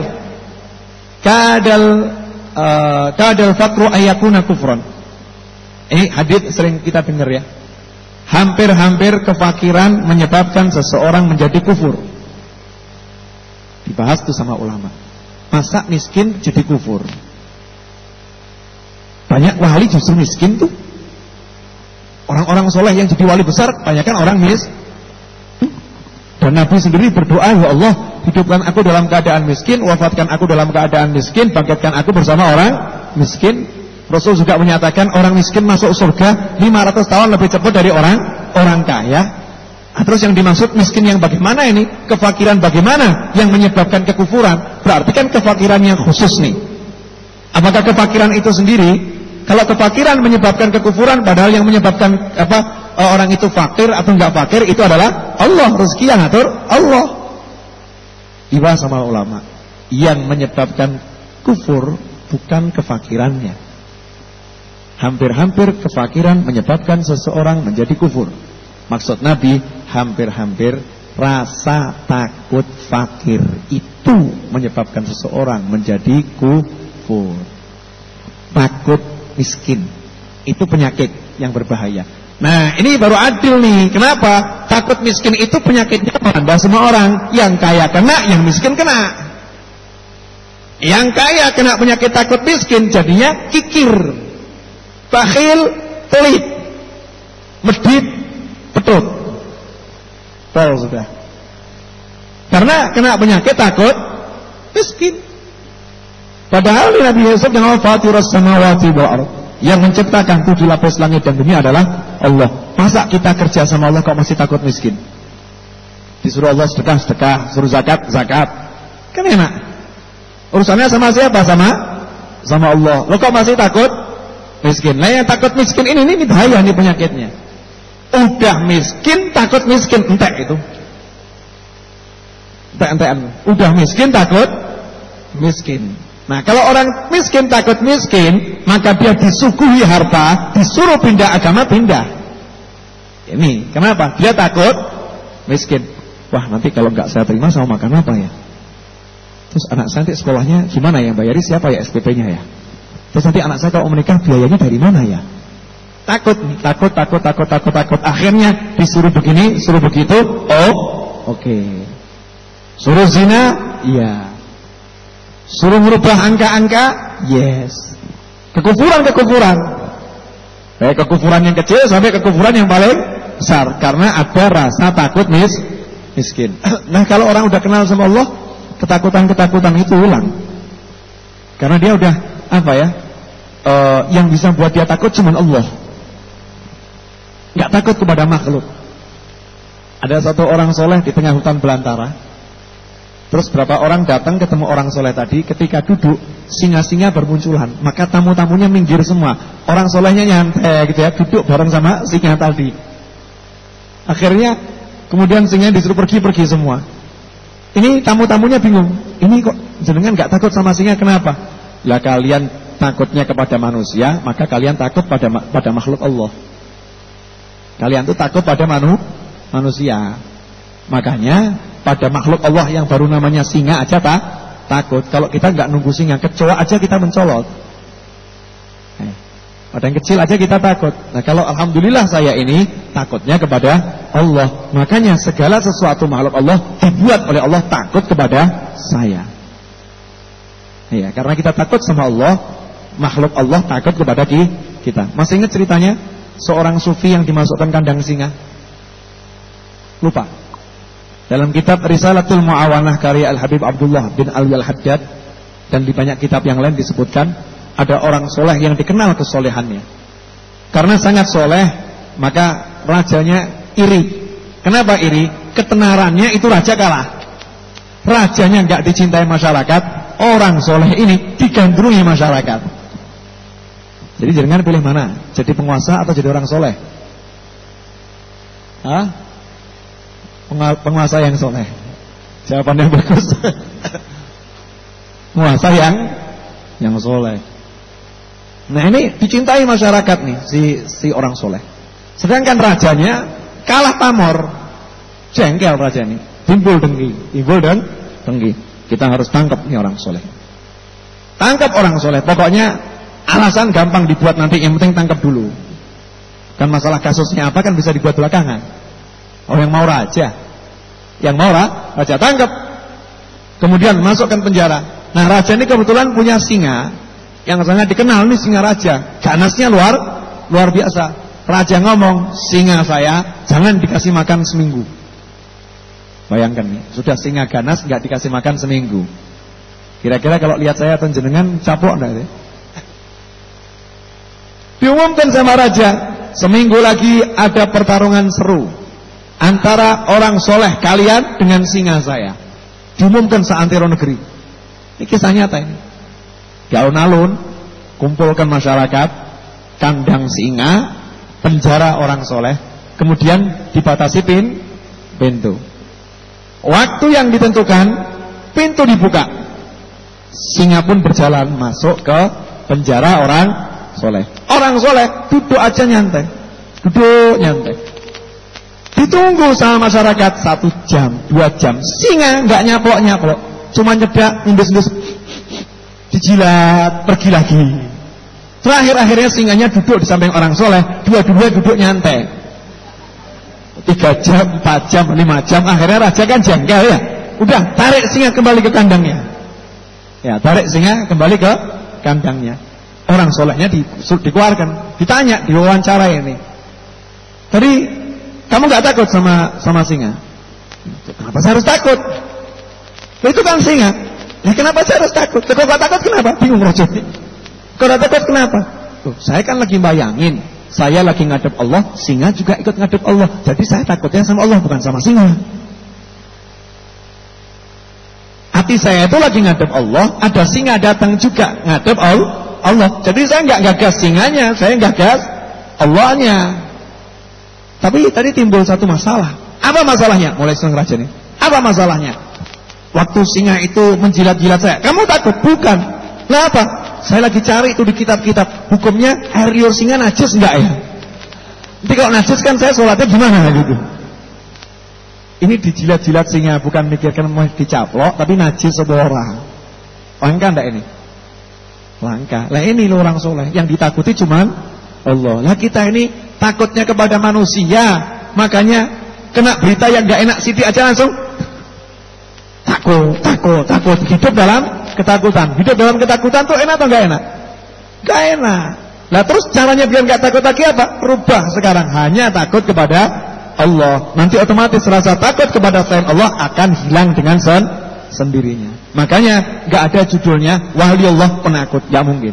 Kadal faqru ayakuna kufran. Ini hadits sering kita dengar ya. Hampir-hampir kefakiran menyebabkan seseorang menjadi kufur. Dibahas tuh sama ulama. Masa miskin jadi kufur? Banyak wali justru miskin tuh. Orang-orang soleh yang jadi wali besar banyakkan orang miskin. Dan Nabi sendiri berdoa, ya Allah, hidupkan aku dalam keadaan miskin, wafatkan aku dalam keadaan miskin, bangkitkan aku bersama orang miskin. Rasul juga menyatakan orang miskin masuk surga 500 tahun lebih cepat dari orang kaya. Terus yang dimaksud miskin yang bagaimana ini? Kefakiran bagaimana yang menyebabkan kekufuran? Berarti kan kefakiran yang khusus nih. Apakah kefakiran itu sendiri? Kalau kefakiran menyebabkan kekufuran, padahal yang menyebabkan orang itu fakir atau enggak fakir itu adalah Allah, rezeki yang ngatur Allah. Dibahas sama ulama. Yang menyebabkan kufur bukan kefakirannya. Hampir-hampir kefakiran menyebabkan seseorang menjadi kufur. Maksud Nabi, hampir-hampir rasa takut fakir itu menyebabkan seseorang menjadi kufur. Takut miskin itu penyakit yang berbahaya. Nah, ini baru adil nih. Kenapa? Takut miskin itu penyakitnya melanda semua orang. Yang kaya kena, yang miskin kena. Yang kaya kena penyakit takut miskin, jadinya kikir, bakhil, pelit, medit, petut. Tahu sudah. Karena kena penyakit takut miskin. Padahal Nabi Yusuf yang Fatirus samawati wal ardh, yang menciptakan 7 lapis langit dan bumi adalah Allah. Masa kita kerja sama Allah kok masih takut miskin? Disuruh Allah sedekah, suruh zakat. Kan enak. Urusannya sama siapa? Sama Allah. Lo kok masih takut miskin? Nah, yang takut miskin ini bahaya nih penyakitnya. Udah miskin takut miskin, entek itu. Entek-entekan. Udah miskin takut miskin. Nah, kalau orang miskin takut miskin, maka dia disuguhi harta, disuruh pindah agama, pindah. Ini kenapa? Dia takut miskin. Wah, nanti kalau nggak saya terima sama makan apa ya? Terus anak saya nanti sekolahnya gimana ya? Bayari siapa ya SPP-nya ya? Terus nanti anak saya kalau menikah biayanya dari mana ya? takut nih, takut. Akhirnya disuruh begini, suruh begitu, oke. Suruh zina, iya. Suruh merubah angka-angka, yes. Kekufuran. Baik kekufuran yang kecil sampai kekufuran yang paling besar, karena ada rasa takut miskin. Nah, kalau orang udah kenal sama Allah, ketakutan itu hilang. Karena dia udah yang bisa buat dia takut cuma Allah. Enggak takut kepada makhluk. Ada satu orang soleh di tengah hutan belantara. Terus berapa orang datang ketemu orang soleh tadi. Ketika duduk, singa-singa bermunculan. Maka tamu-tamunya minggir semua. Orang solehnya nyantai gitu ya, duduk bareng sama singa tadi. Akhirnya kemudian singa disuruh pergi semua. Ini tamu-tamunya bingung. Ini kok jenengan gak takut sama singa, kenapa? Lah kalian takutnya kepada manusia, maka kalian takut pada makhluk Allah. Kalian tuh takut pada manusia. Makanya pada makhluk Allah yang baru namanya singa aja takut. Kalau kita gak nunggu singa, kecoa aja kita mencolot. Pada yang kecil aja kita takut. Nah, kalau alhamdulillah saya ini takutnya kepada Allah. Makanya segala sesuatu makhluk Allah dibuat oleh Allah takut kepada saya. Ya, karena kita takut sama Allah, makhluk Allah takut kepada kita. Masih ingat ceritanya seorang sufi yang dimasukkan kandang singa? Lupa. Dalam kitab Risalatul Mu'awanah karya Al-Habib Abdullah bin Alwi Al-Haddad dan di banyak kitab yang lain disebutkan ada orang soleh yang dikenal kesolehannya. Karena sangat soleh, maka rajanya iri. Kenapa iri? Ketenarannya itu raja kalah. Rajanya nggak dicintai masyarakat, orang soleh ini digandrungi masyarakat. Jadi jangan pilih mana, jadi penguasa atau jadi orang soleh? Penguasa yang soleh. Jawaban yang bagus. Penguasa yang soleh. Nah, ini dicintai masyarakat nih si orang soleh. Sedangkan rajanya kalah pamor, jengkel raja ini, timbul dengki. Kita harus tangkap nih orang soleh. Tangkap orang soleh. Pokoknya alasan gampang dibuat nanti, yang penting tangkap dulu. Kan masalah kasusnya apa kan bisa dibuat belakangan. Oh, yang mau raja tangkap, kemudian masukkan penjara. Nah, raja ini kebetulan punya singa yang sangat dikenal, nih singa raja. Ganasnya luar biasa. Raja ngomong, singa saya jangan dikasih makan seminggu. Bayangkan nih, sudah singa ganas gak dikasih makan seminggu. Kira-kira kalau lihat saya atau jenengan capok enggak? Diumumkan sama raja, seminggu lagi ada pertarungan seru antara orang soleh kalian dengan singa saya. Diumumkan seantero negeri. Ini kisah nyata ini. Di alun-alun, kumpulkan masyarakat, kandang singa, penjara orang soleh, kemudian dibatasi pintu. Waktu yang ditentukan, pintu dibuka, singa pun berjalan masuk ke penjara orang soleh. Orang soleh duduk aja nyantai, ditunggu sama masyarakat 1 jam, 2 jam. Singa nggak nyapok, cuma nyedak, ngendus-ngendus, dijilat, pergi lagi. Terakhir-akhirnya singanya duduk di samping orang soleh, dua-dua duduk nyantai. 3 jam, 4 jam, 5 jam. Akhirnya raja kan jengkel ya. Udah, tarik singa kembali ke kandangnya. Ya, tarik singa kembali ke kandangnya. Orang solehnya dikeluarkan, ditanya, diwawancara ini. Tadi kamu gak takut sama singa? Kenapa saya harus takut? Itu kan singa. Nah, kenapa saya harus takut? Kalau gak takut kenapa? Bingung raja. Kalau gak takut kenapa? Saya kan lagi bayangin, saya lagi ngadep Allah, singa juga ikut ngadep Allah. Jadi saya takutnya sama Allah, bukan sama singa. Hati saya itu lagi ngadep Allah, ada singa datang juga ngadep Allah. Jadi saya nggak gagas singanya, saya gagas Allahnya. Tapi tadi timbul satu masalah. Apa masalahnya? Mulai senang raja nih. Apa masalahnya? Waktu singa itu menjilat-jilat saya, kamu takut? Bukan. Nah, apa? Saya lagi cari itu di kitab-kitab. Hukumnya air liur singa najis enggak ya? Nanti kalau najis kan saya sholatnya gimana gitu. Ini dijilat-jilat singa, bukan mikirkan mau dicaplok, tapi najis sebuah orang. Langka enggak ini? Langka. Lah ini loh orang soleh. Yang ditakuti cuman Allah. Lah kita ini takutnya kepada manusia, makanya kena berita yang gak enak Siti aja langsung takut. Hidup dalam ketakutan. Hidup dalam ketakutan tuh enak atau gak enak? Gak enak. Lah terus caranya biar gak takut lagi apa? Rubah sekarang, hanya takut kepada Allah. Nanti otomatis rasa takut kepada selain Allah akan hilang dengan sendirinya. Makanya gak ada judulnya waliullah penakut, gak mungkin.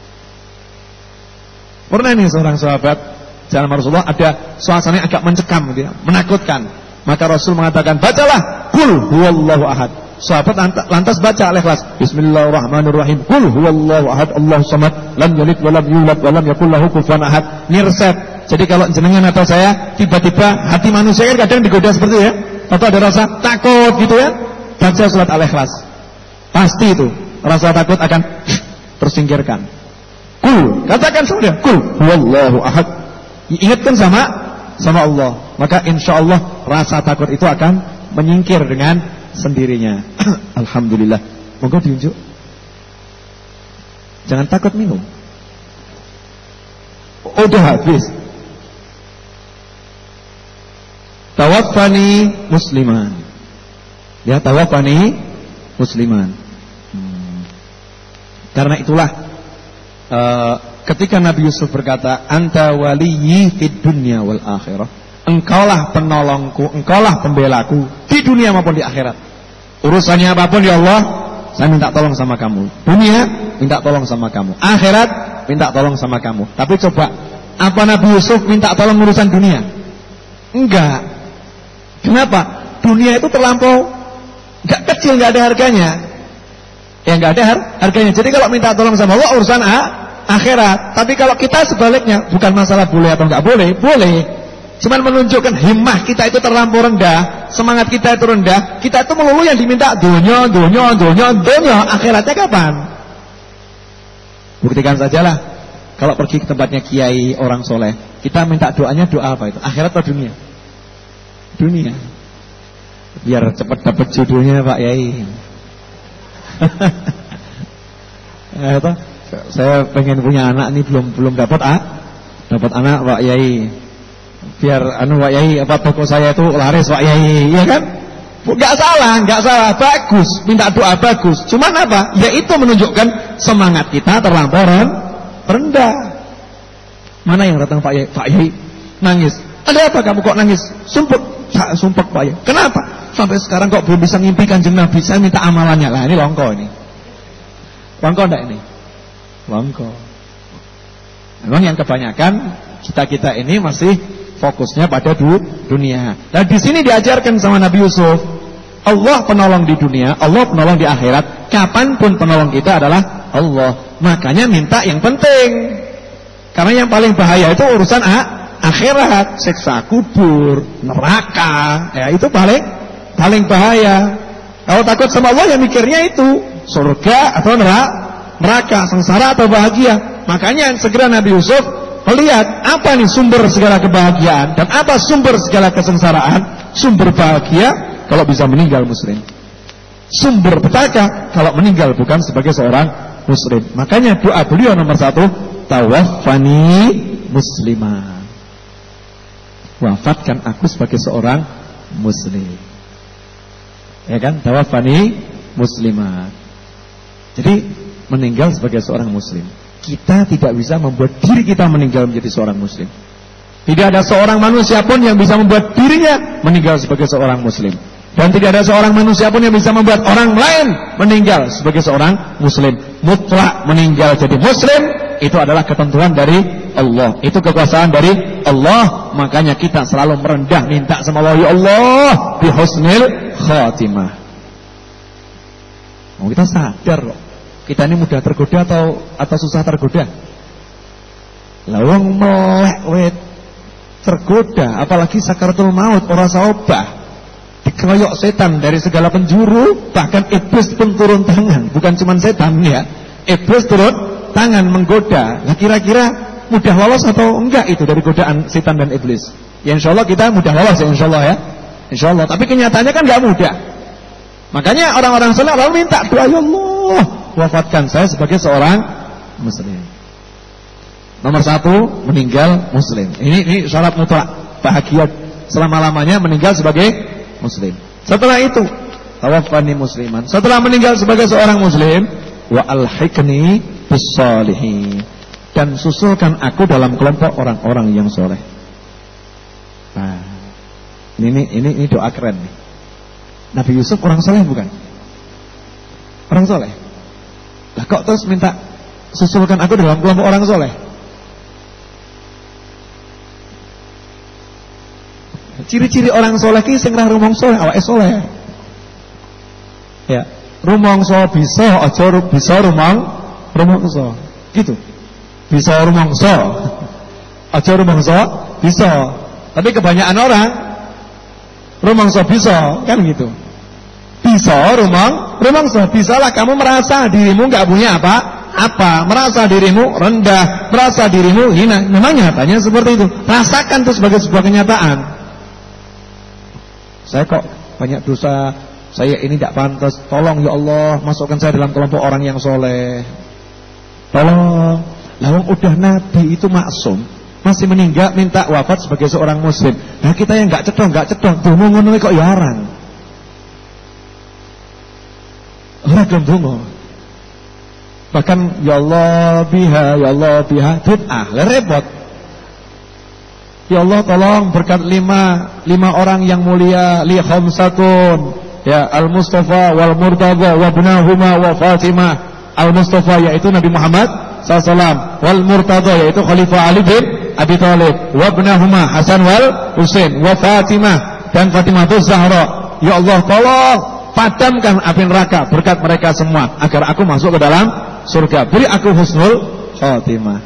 Pernah nih seorang sahabat jalan Rasulullah, ada suasana yang agak mencekam gitu ya, menakutkan. Maka Rasul mengatakan, bacalah Qul huwallahu ahad. Sahabat lantas baca Al-Ikhlas, Bismillahirrahmanirrahim, Qul huwallahu ahad, Allahus samad, lam yalid wa lam yulad wa lam yakul lahu kufuwan ahad. Ini resep. Jadi kalau jenengan atau saya tiba-tiba hati manusia kan kadang digoda seperti itu ya, atau ada rasa takut gitu ya, baca surat Al-Ikhlas. Pasti itu rasa takut akan tersingkirkan. Qul, katakan sudah, Qul huwallahu ahad. Ingatkan sama Allah, maka insya Allah rasa takut itu akan menyingkir dengan sendirinya. Alhamdulillah. Moga diunjuk. Jangan takut minum. Udah habis. Tawaffani musliman. Ya, tawaffani musliman. Karena itulah ketika Nabi Yusuf berkata, anta waliyyi fid dunya wal akhirah, engkaulah penolongku, engkaulah pembelaku di dunia maupun di akhirat. Urusannya apapun ya Allah, saya minta tolong sama kamu. Dunia minta tolong sama kamu, akhirat minta tolong sama kamu. Tapi coba, apa Nabi Yusuf minta tolong urusan dunia? Enggak. Kenapa? Dunia itu terlampau enggak kecil, enggak ada harganya. Ya enggak ada harganya. Jadi kalau minta tolong sama Allah urusan akhirat. Tapi kalau kita sebaliknya, bukan masalah boleh atau enggak boleh, boleh. Cuman menunjukkan himmah kita itu terlampau rendah, semangat kita itu rendah. Kita itu melulu yang diminta dunia. Akhiratnya kapan? Buktikan sajalah. Kalau pergi ke tempatnya kiai, orang soleh, kita minta doanya doa apa itu? Akhirat atau dunia? Dunia. Biar cepat dapat jodohnya Pak Yai. Saya pengen punya anak nih, belum dapat anak Pak Yai. Biar Pak Yai, toko saya itu laris Pak Yai, ya kan? Enggak salah, bagus, minta doa bagus. Cuman apa? Ya itu menunjukkan semangat kita terlampau rendah. Mana yang datang Pak Yai nangis. Ada apa kamu kok nangis? Sumpek Pak Yai. Kenapa? Sampai sekarang kok belum bisa ngimpi Kanjeng Nabi. Saya minta amalannya. Lah ini longko ini. Longko enggak ini? Longko. Memang yang kebanyakan kita ini masih fokusnya pada dunia. Nah di sini diajarkan sama Nabi Yusuf, Allah penolong di dunia, Allah penolong di akhirat. Kapanpun penolong kita adalah Allah. Makanya minta yang penting. Karena yang paling bahaya itu urusan akhirat, siksa kubur, neraka. Ya itu paling bahaya. Kalau takut sama Allah ya mikirnya itu surga atau neraka, sengsara atau bahagia. Makanya segera Nabi Yusuf melihat apa nih sumber segala kebahagiaan dan apa sumber segala kesengsaraan. Sumber bahagia kalau bisa meninggal muslim, sumber petaka kalau meninggal bukan sebagai seorang muslim. Makanya doa beliau nomor 1, tawaffani muslimah, wafatkan aku sebagai seorang muslim. Ya kan, tawaffani muslimah. Jadi meninggal sebagai seorang muslim. Kita tidak bisa membuat diri kita meninggal menjadi seorang muslim. Tidak ada seorang manusia pun yang bisa membuat dirinya meninggal sebagai seorang muslim. Dan tidak ada seorang manusia pun yang bisa membuat orang lain meninggal sebagai seorang muslim. Mutlak meninggal jadi muslim itu adalah ketentuan dari Allah. Itu kekuasaan dari Allah. Makanya kita selalu merendah minta sama Allah, ya Allah bi husnil khatimah. Kita sadar loh, kita ini mudah tergoda atau susah tergoda. Lawang melek wet tergoda, apalagi sakaratul maut, ora saobah, dikeroyok setan dari segala penjuru, bahkan iblis pun turun tangan. Bukan cuma setan ya, iblis turun tangan menggoda. Nah kira-kira mudah lolos atau enggak itu dari godaan setan dan iblis? Ya insyaallah kita mudah lolos ya insyaallah ya, insyaallah. Tapi kenyataannya kan enggak mudah. Makanya orang-orang saleh lalu minta, doa ya Allah wafatkan saya sebagai seorang muslim. Nomor 1 meninggal muslim. Ini syarat mutlak bahagia selama-lamanya meninggal sebagai muslim. Setelah itu tawaffani musliman. Setelah meninggal sebagai seorang muslim, wa alhiqni bis-shalihin. Dan susulkan aku dalam kelompok orang-orang yang soleh. Nah, ini doa keren nih. Nabi Yusuf orang soleh bukan? Orang soleh. Lah kok terus minta susulkan aku dalam kelompok orang soleh? Ciri-ciri orang soleh ki sing ra rumangsa awake soleh. Ya, rumangsa bisa aja bisa rumangsa. Gitu. Bisa rumangsa. Aja rumangsa bisa. Tapi kebanyakan orang rumangsa bisa, kan gitu. Bisa rumangsa. Bisalah kamu merasa dirimu enggak punya apa, merasa dirimu rendah, merasa dirimu hina. Memang nyatanya seperti itu. Rasakan itu sebagai sebuah kenyataan. Saya kok banyak dosa, saya ini tidak pantas. Tolong ya Allah, masukkan saya dalam kelompok orang yang soleh. Tolong. Lawang udah Nabi itu maksum, masih meninggal minta wafat sebagai seorang muslim. Nah kita yang nggak cedong, dongo ngono kok yarang. Ora dongo. Bahkan ya Allah biha, bid'ah, repot. Ya Allah tolong berkat lima orang yang mulia, li khamsatun, ya Al-Mustafa wal Murtada wa ibnahuma wa Fatimah. Al-Mustafa yaitu Nabi Muhammad SAW, wal Murtada yaitu Khalifah Ali bin Abi Thalib, wa ibnahuma Hasan wal Husain, wa Fatimah dan Fatimah Zahra. Ya Allah tolong padamkan api neraka berkat mereka semua agar aku masuk ke dalam surga. Beri aku husnul khatimah.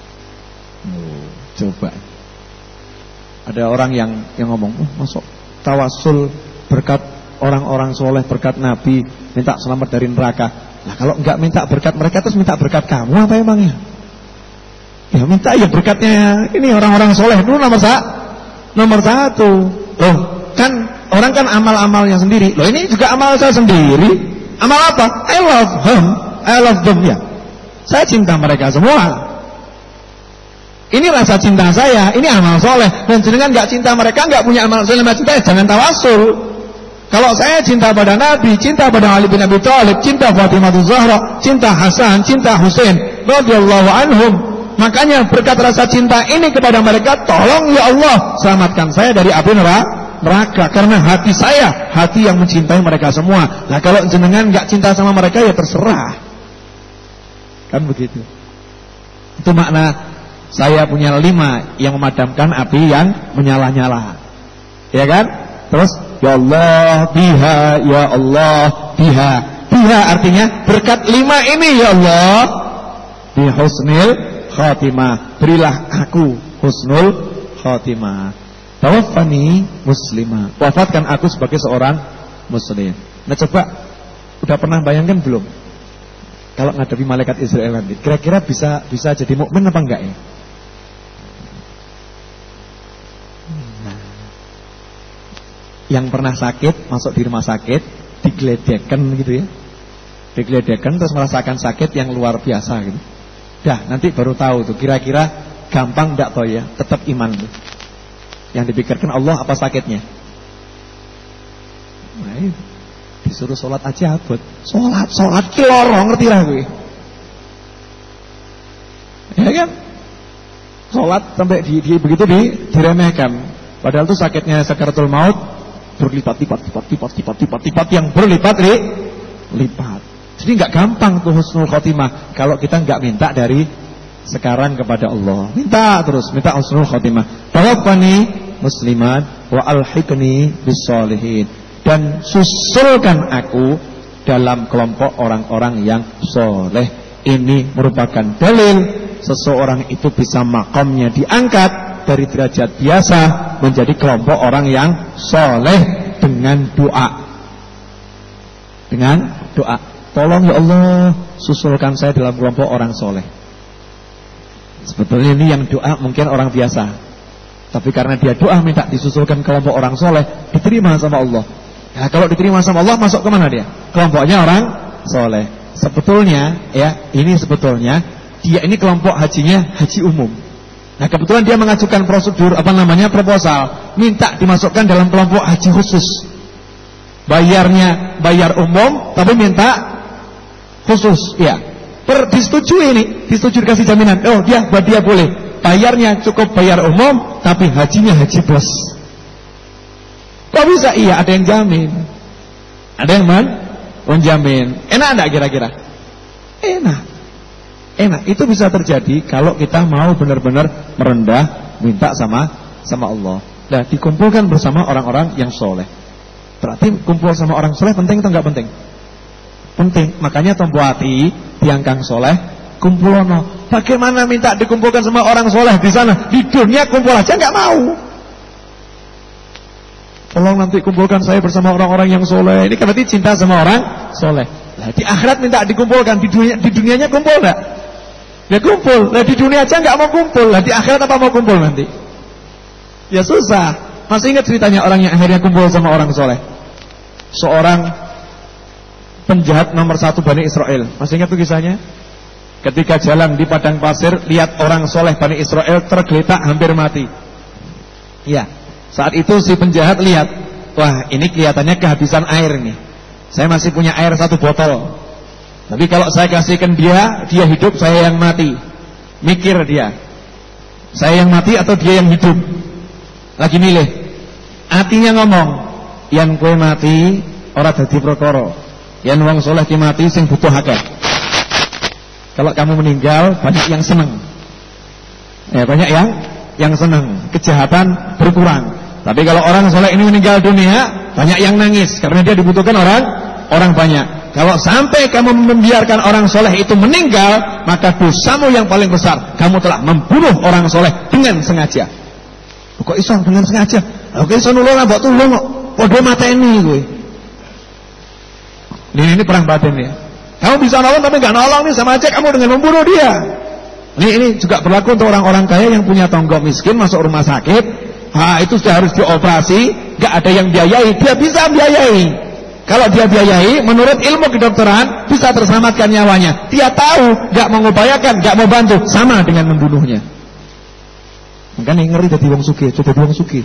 Coba. Ada orang yang ngomong, masuk tawasul berkat orang-orang soleh, berkat Nabi, minta selamat dari neraka. Nah kalau enggak minta berkat mereka, terus minta berkat kamu apa emangnya? Ya minta ya berkatnya ini orang-orang soleh dulu nomor 1. Loh kan orang kan amal-amalnya sendiri. Loh ini juga amal saya sendiri. Amal apa? I love them ya. Saya cinta mereka semua. Ini rasa cinta saya, ini amal soleh. Dan jenengan nggak cinta mereka, nggak punya amal soleh, cinta, jangan tawasul. Kalau saya cinta pada Nabi, cinta pada Ali bin Abi Thalib, cinta Fatimah Zahra, cinta Hasan, cinta Husain, radhiyallahu anhum. Makanya berkat rasa cinta ini kepada mereka, tolong ya Allah selamatkan saya dari api neraka. Karena hati saya, hati yang mencintai mereka semua. Nah kalau jenengan nggak cinta sama mereka ya terserah. Kan begitu. Itu makna. Saya punya 5 yang memadamkan api yang menyala-nyala. Ya kan? Terus ya Allah biha, ya Allah biha. Biha artinya berkat 5 ini ya Allah bi husnil khatimah. Berilah aku husnul khatimah. Tawaffani muslimah. Wafatkan aku sebagai seorang muslim. Nah coba udah pernah bayangkan belum? Kalau ngadepi malaikat Israel nanti, kira-kira bisa jadi mukmin apa enggak ya? Yang pernah sakit, masuk di rumah sakit, digeledekan gitu ya. Digeledekan terus merasakan sakit yang luar biasa gitu. Dah, nanti baru tahu tuh kira-kira gampang enggak toh ya, tetap iman tuh. Yang dipikirkan Allah apa sakitnya? Nah, disuruh sholat aja abot. Sholat ki loro ngerti lah gue. Ya kan? Sholat sampai begitu diremehkan. Padahal tuh sakitnya sakaratul maut berlipat yang berlipat. Jadi nggak gampang tuh husnul khotimah kalau kita nggak minta dari sekarang kepada Allah. Minta terus, minta husnul khotimah. Tawaffani muslimat wa alhiqni bis-shalihin. Dan susulkan aku dalam kelompok orang-orang yang soleh. Ini merupakan dalil seseorang itu bisa makamnya diangkat dari derajat biasa menjadi kelompok orang yang soleh dengan doa. Dengan doa. Tolong ya Allah susulkan saya dalam kelompok orang soleh. Sebetulnya ini yang doa mungkin orang biasa, tapi karena dia doa minta disusulkan kelompok orang soleh, diterima sama Allah. Nah kalau diterima sama Allah masuk kemana dia? Kelompoknya orang soleh. Sebetulnya ya, ini sebetulnya dia ini kelompok hajinya haji umum. Nah kebetulan dia mengajukan prosedur proposal, minta dimasukkan dalam kelompok haji khusus. Bayarnya bayar umum, tapi minta khusus, ya. Disetujui ini, disetujui dikasih jaminan. Oh buat dia boleh. Bayarnya cukup bayar umum, tapi hajinya haji plus. Kok bisa? Iya, ada yang jamin. Ada yang menjamin. Enak enggak kira-kira? Enak. Itu bisa terjadi kalau kita mau benar-benar merendah, minta sama Allah. Nah, dikumpulkan bersama orang-orang yang soleh. Berarti kumpul sama orang soleh penting atau enggak penting? Penting. Makanya tompo hati tiangkang soleh kumpulono. Bagaimana minta dikumpulkan sama orang soleh di sana? Di dunia kumpul aja enggak mau. Tolong nanti kumpulkan saya bersama orang-orang yang soleh. Ini kan berarti cinta sama orang soleh. Nah, di akhirat minta dikumpulkan, di dunianya kumpul enggak? Ya kumpul. Nah, di dunia aja enggak mau kumpul. Nah, di akhirat apa mau kumpul nanti? Ya susah. Masih ingat ceritanya orang yang akhirnya kumpul sama orang soleh? Seorang penjahat nomor 1 Bani Israel. Masih ingat tuh kisahnya? Ketika jalan di padang pasir, lihat orang soleh Bani Israel tergeletak hampir mati. Ya, saat itu si penjahat lihat, wah ini kelihatannya kehabisan air nih. Saya masih punya air 1 botol. Tapi kalau saya kasihkan dia hidup, saya yang mati. Mikir dia, saya yang mati atau dia yang hidup? Lagi milih. Hatinya ngomong, yang kue mati ora dadi perkara. Yang wong soleh ki mati sing butuh akeh. Kalau kamu meninggal banyak yang senang. Ya, banyak yang senang, kejahatan berkurang. Tapi kalau orang soleh ini meninggal dunia, banyak yang nangis karena dia dibutuhkan orang banyak. Kalau sampai kamu membiarkan orang soleh itu meninggal, maka dosamu yang paling besar, kamu telah membunuh orang soleh dengan sengaja. Kok iso dengan sengaja? Kok iso nulung mbok tulung kok padha mateni kowe. Ini perang batin ya. Kamu bisa nolong tapi enggak nolong nih, sama aja kamu dengan membunuh dia. Ini juga berlaku untuk orang-orang kaya yang punya tonggo miskin masuk rumah sakit. Itu sudah harus dioperasi, enggak ada yang biayai, dia bisa biayai. Kalau dia biayai, menurut ilmu kedokteran bisa terselamatkan nyawanya. Dia tahu enggak mengupayakan, enggak mau bantu, sama dengan membunuhnya. Makanya ngeri jadi wong sugih, jadi wong sugih.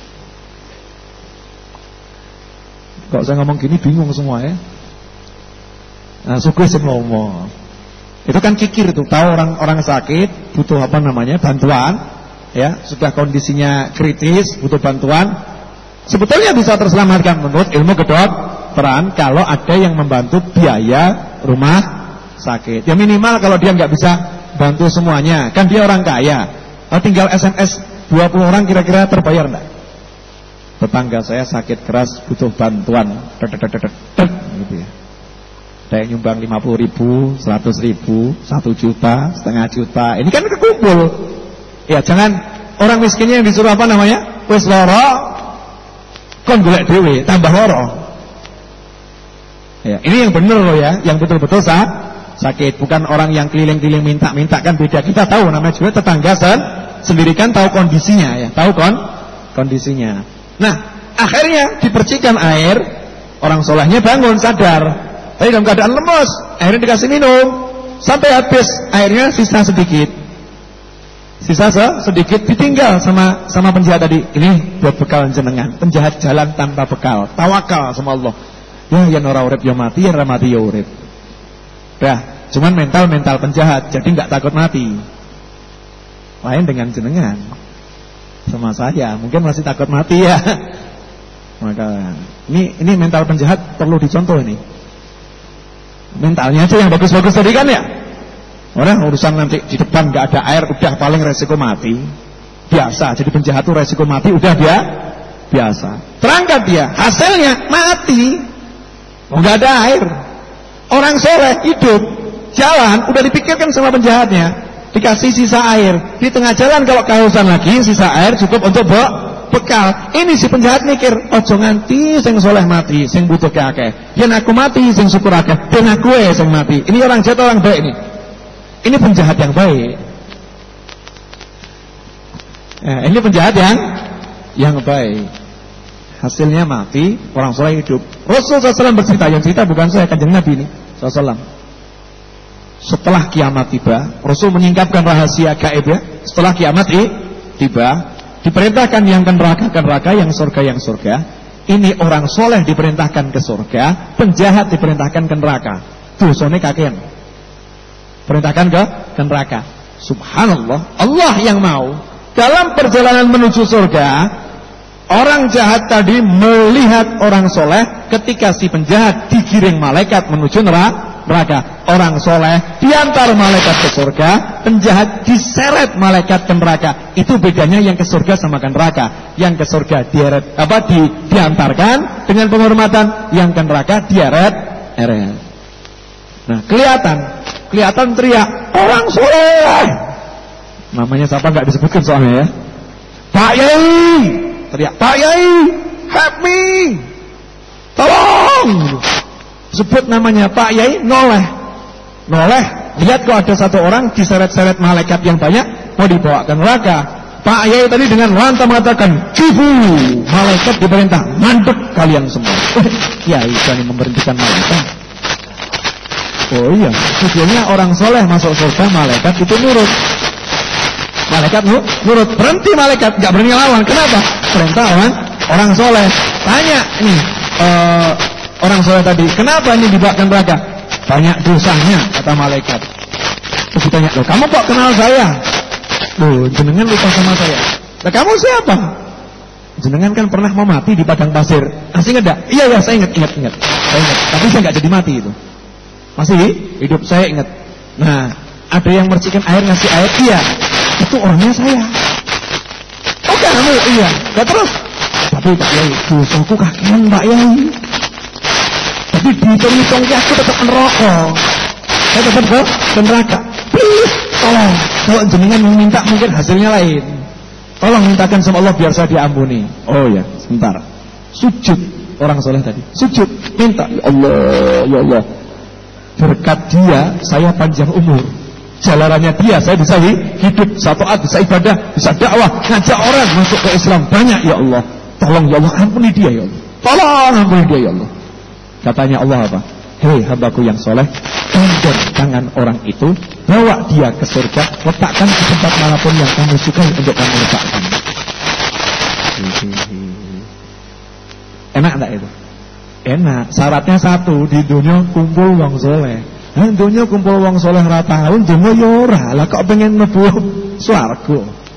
Kalau saya ngomong gini bingung semua ya. Nah, sugih semomo. Itu kan kikir itu, tahu orang sakit butuh bantuan, ya, sudah kondisinya kritis, butuh bantuan. Sebetulnya bisa terselamatkan menurut ilmu kedokteran kalau ada yang membantu biaya rumah sakit. Ya minimal kalau dia nggak bisa bantu semuanya, kan dia orang kaya. Tinggal SMS 20 orang kira-kira terbayar enggak? Tetangga saya sakit keras butuh bantuan, gitu ya. Ada yang nyumbang 50.000, 100.000, 1 juta, setengah juta. Ini kan kekumpul. Ya jangan orang miskinnya yang disuruh wis loro kon golek dhewe, tambah loro. Ya, ini yang benar loh ya, yang betul-betul sakit, bukan orang yang keliling-keliling minta-minta, kan beda. Kita tahu namanya juga tetangga sendiri kan tahu kondisinya ya, tahu kondisinya. Nah, akhirnya dipercikan air, orang solehnya bangun sadar. Tapi dalam keadaan lemes, akhirnya dikasih minum sampai habis, airnya sisa sedikit. Sedikit ditinggal sama penjahat tadi. Ini buat bekal jenengan. Penjahat jalan tanpa bekal, tawakal sama Allah. Ya ora urip ya mati, ya ora mati ya urip. Dah, cuman mental penjahat, jadi enggak takut mati. Lain dengan jenengan. Sama saya, mungkin masih takut mati ya. Maka ini mental penjahat perlu dicontoh ini. Mentalnya aja yang bagus-bagus tadi kan ya. Orang urusan nanti di depan nggak ada air udah paling resiko mati. Biasa, jadi penjahat tuh resiko mati udah dia biasa. Terangkat dia, hasilnya mati. Nggak ada air. Orang soleh hidup jalan udah dipikirkan sama penjahatnya, dikasih sisa air. Di tengah jalan kalau kehausan lagi, sisa air cukup untuk bekal. Ini si penjahat mikir, ojo nganti sing soleh mati, sing butuh akeh. Yen aku mati sing syukur akeh, ben aku sing mati. Ini orang jahat orang baik ini. Ini penjahat yang baik. Ini penjahat yang baik. Hasilnya mati, orang soleh hidup. Rasulullah SAW bercerita, yang cerita bukan saya, kanjeng Nabi ini SAW. setelah kiamat tiba, Rasul menyingkapkan rahasia gaib ya. Setelah kiamat tiba, diperintahkan yang ke neraka, yang surga. Ini orang soleh diperintahkan ke surga, penjahat diperintahkan ke neraka. Dosane kakean. Perintahkan ke neraka. Subhanallah, Allah yang mau. Dalam perjalanan menuju surga, orang jahat tadi melihat orang soleh ketika si penjahat digiring malaikat menuju neraka. Orang soleh diantar malaikat ke surga, penjahat diseret malaikat ke neraka. Itu bedanya yang ke surga sama ke neraka. Yang ke surga diantarkan dengan penghormatan, yang ke neraka dieret. Nah, kelihatan teriak orang soleh. Namanya siapa nggak disebutkan soalnya ya. Pak Yai, teriak Pak Yai, help me, tolong. Sebut namanya Pak Yai, noleh. Lihat kok ada satu orang diseret-seret malaikat yang banyak mau dibawa ke neraka. Pak Yai tadi dengan lantang mengatakan, "Cufu." Malaikat diperintah, "Mandek kalian semua." Yai jangan memberhentikan malaikat. Oh iya, tujuannya orang soleh masuk surga, malaikat itu nurut. Malaikat nurut, berhenti malaikat, nggak berani lawan. Kenapa? Perintah orang soleh. Tanya nih orang soleh tadi, kenapa ini dibawa ke neraka? Banyak dosanya, kata malaikat. Terus ditanya, loh kamu kok kenal saya? Loh jenengan lupa sama saya. Lah kamu siapa? Jenengan kan pernah mau mati di padang pasir. Masih ingat gak? Iya saya ingat. Saya ingat. Tapi saya nggak jadi mati itu. Masih hidup, saya ingat. Nah, ada yang mercikan air, ngasih air, iya. Itu orangnya saya. Oh kamu, iya. Nah terus, tapi Pak Yai, dosaku kakean Pak Yai. Tapi dihitung-hitung aku tetap merokok. Saya tetap ke neraka. Please, tolong. Kalau jenengan yang minta mungkin hasilnya lain. Tolong mintakan sama Allah biar saya diampuni. Oh ya, sebentar. Sujud orang soleh tadi. Sujud, minta. Ya Allah. Berkat dia saya panjang umur. Jalarannya dia saya bisa hidup, satu taat, bisa ibadah, bisa dakwah, ngajak orang masuk ke Islam banyak ya Allah. Tolong ya Allah ampuni dia ya Allah. Tolong ampuni dia ya Allah. Katanya Allah apa? Hei hambaku yang soleh, genggam tangan orang itu, bawa dia ke surga, letakkan di tempat manapun yang kamu sukai untuk kamu letakkan. Enak tak itu? Enak. Syaratnya satu, di dunia kumpul wong soleh. Dunia kumpul wong soleh ratahun, dunia yora. Lah kok pengen mlebu swarga?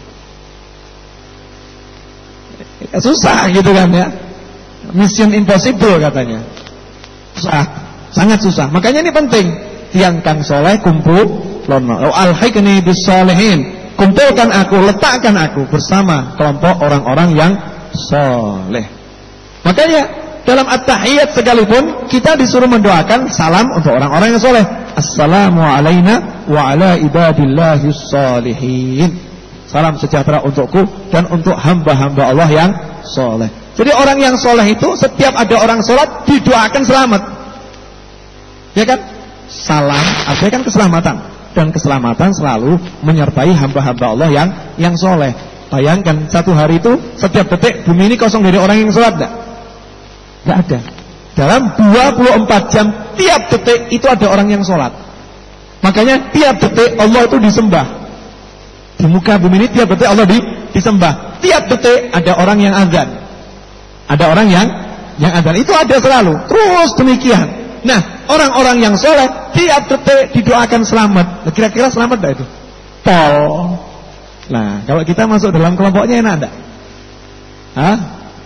Susah gitu kan ya. Mission impossible katanya. Susah, sangat susah. Makanya ini penting. Tiang kang soleh kumpul lono. Alhiqni bis sholihin. Kumpulkan aku, letakkan aku bersama kelompok orang-orang yang soleh. Makanya dalam at-tahiyat sekalipun kita disuruh mendoakan salam untuk orang-orang yang soleh. Assalamu alayna wa ala ibadillahis sholihin. Salam sejahtera untukku dan untuk hamba-hamba Allah yang soleh. Jadi orang yang soleh itu setiap ada orang sholat didoakan selamat. Ya kan? Salam artinya kan keselamatan. Dan keselamatan selalu menyertai hamba-hamba Allah yang soleh. Bayangkan satu hari itu setiap detik bumi ini kosong dari orang yang sholat enggak? Tidak ada. Dalam 24 jam tiap detik itu ada orang yang sholat. Makanya tiap detik Allah itu disembah. Di muka bumi ini tiap detik Allah disembah. Tiap detik ada orang yang azan. Ada orang yang azan. Itu ada selalu. Terus demikian. Nah, orang-orang yang sholat tiap detik didoakan selamat. Nah, kira-kira selamat tidak itu? Pol. Nah, kalau kita masuk dalam kelompoknya enak tidak? Hah?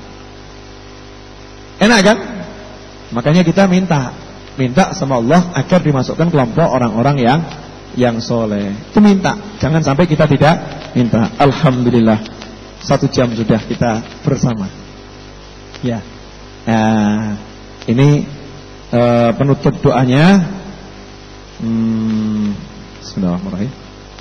Enak kan? Makanya kita minta sama Allah agar dimasukkan kelompok orang-orang yang soleh. Itu minta. Jangan sampai kita tidak minta. Alhamdulillah 1 jam sudah kita bersama. Ya. Nah, ini penutup doanya. Bismillahirrahmanirrahim.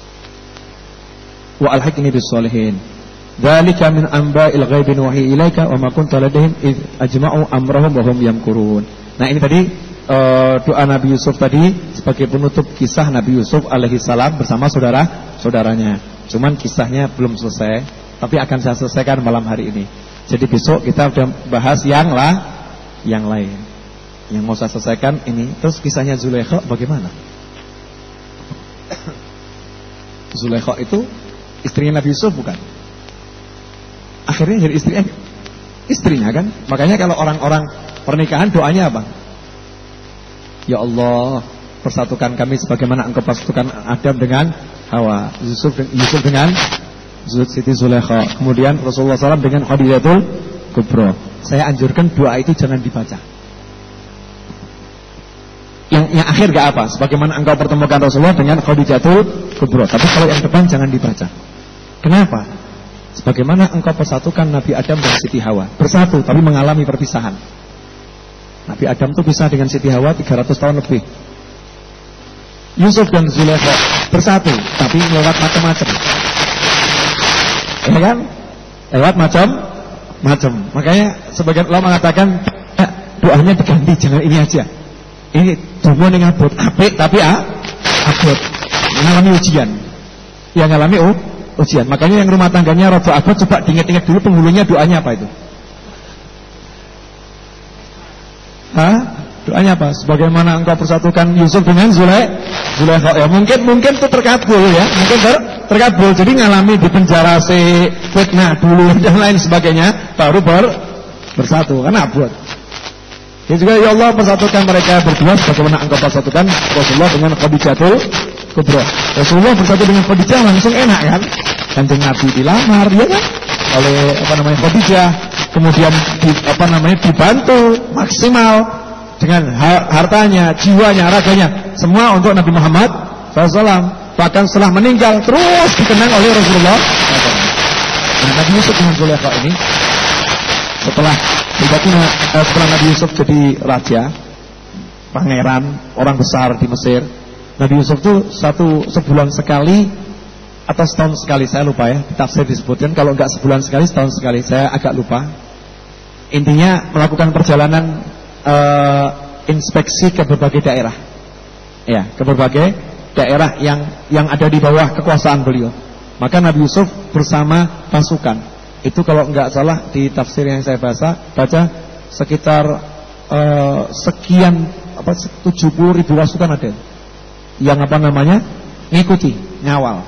Wa alhiqni bis sholihin. Dzalika min amba'il ghaibi nuhi ilaika wa ma kunta ladaihim id ajma'u amrahum wa hum yamkurun. Nah, ini tadi doa Nabi Yusuf tadi sebagai penutup kisah Nabi Yusuf alaihi salam bersama saudara-saudaranya. Cuman kisahnya belum selesai, tapi akan saya selesaikan malam hari ini. Jadi besok kita udah bahas yang lain. Yang mau saya selesaikan ini. Terus kisahnya Zulaikha bagaimana? Zulaikha itu istrinya Nabi Yusuf bukan? Akhirnya jadi istrinya kan? Makanya kalau orang-orang pernikahan doanya apa? Ya Allah, persatukan kami sebagaimana Engkau persatukan Adam dengan Hawa, Yusuf dengan Siti Zulaikha, kemudian Rasulullah SAW dengan Khadijatul Kubra. Saya anjurkan doa itu jangan dibaca. Yang akhir gak apa? Sebagaimana Engkau pertemukan Rasulullah dengan Khadijatul Kubra. Tapi kalau yang depan jangan dibaca. Kenapa? Sebagaimana Engkau persatukan Nabi Adam dan Siti Hawa, bersatu tapi mengalami perpisahan. Nabi Adam itu pisah dengan Siti Hawa 300 tahun lebih. Yusuf dan Zulaikha bersatu tapi lewat macam-macam. Ya kan? Lewat macam-macam. Makanya sebagian ulama mengatakan doanya diganti, jangan ini aja. Ini donga ning abot apik tapi abot. Mengalami ujian. Yang ngalami ujian. Makanya yang rumah tangganya rada abot coba diingat-ingat dulu penghulunya doanya apa itu? Doanya apa? Sebagaimana Engkau persatukan Yusuf dengan Zulaikha. Ya mungkin itu terkabul ya. Mungkin terkabul. Jadi ngalami di penjara fitnah dulu dan lain sebagainya baru bersatu karena abot. Ya juga ya Allah persatukan mereka berdua sebagaimana Engkau persatukan Rasulullah dengan Khadijatul Kubra. Rasulullah bersatu dengan Khadijah langsung enak kan? Kanjeng Nabi dilamar ya kan? Oleh Khadijah, kemudian dibantu maksimal dengan hartanya, jiwanya, raganya, semua untuk Nabi Muhammad SAW. Bahkan setelah meninggal terus dikenang oleh Rasulullah. Nah, Nabi Yusuf dengan Zulaikha ini setelah Nabi Yusuf jadi raja, pangeran, orang besar di Mesir, Nabi Yusuf itu sebulan sekali atau setahun sekali, saya lupa ya, di tafsir disebutkan kalau enggak sebulan sekali, setahun sekali, saya agak lupa. Intinya melakukan perjalanan inspeksi ke berbagai daerah, ya, ke berbagai daerah yang ada di bawah kekuasaan beliau. Maka Nabi Yusuf bersama pasukan itu kalau enggak salah di tafsir yang saya baca sekitar sekian 70.000 pasukan ada yang ngikuti ngawal.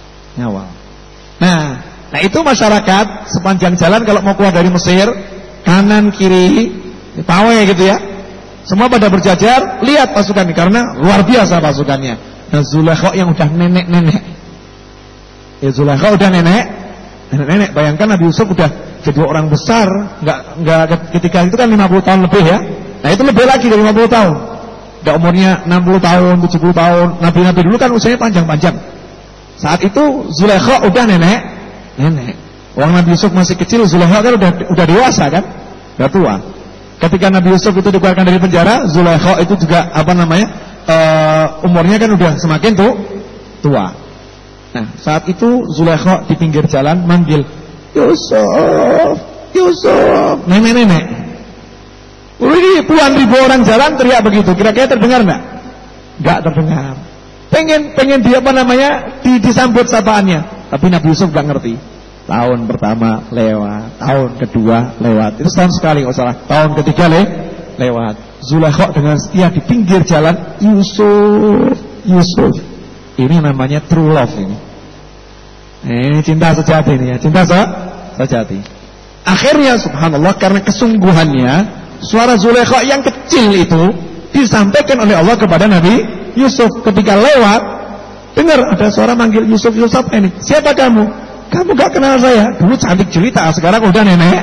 Nah itu masyarakat sepanjang jalan kalau mau keluar dari Mesir, kanan kiri pawai gitu ya, semua pada berjajar lihat pasukan ini karena luar biasa pasukannya. Nah Zulaikha yang udah nenek-nenek, ya Zulaikha udah nenek, bayangkan Nabi Yusuf udah jadi orang besar, nggak ketika itu kan 50 tahun lebih ya. Nah itu lebih lagi dari 50 tahun. Udah umurnya 60 tahun, 70 tahun. Nabi-nabi dulu kan usianya panjang-panjang. Saat itu Zulaikha udah nenek. Orang Nabi Yusuf masih kecil, Zulaikha kan udah dewasa kan? Udah tua. Ketika Nabi Yusuf itu dikeluarkan dari penjara, Zulaikha itu juga umurnya kan udah semakin tua. Nah, saat itu Zulaikha di pinggir jalan manggil, Yusuf, nenek. Ini puluhan ribu orang jalan teriak begitu. Kira-kira terdengar enggak? Enggak terdengar. Pengen dia disambut sapaannya. Tapi Nabi Yusuf enggak ngerti. Tahun pertama lewat, tahun kedua lewat. Itu setahun sekali enggak salah. Tahun ketiga lewat. Zulaikha dengan setia di pinggir jalan, Yusuf. Ini namanya true love ini. Ini cinta sejati ini ya, cinta sejati. Akhirnya subhanallah karena kesungguhannya suara Zulaikha yang kecil itu disampaikan oleh Allah kepada Nabi Yusuf ketika lewat. Dengar ada suara manggil Yusuf ini. Siapa kamu? Kamu gak kenal saya. Dulu cantik jelita, sekarang udah nenek.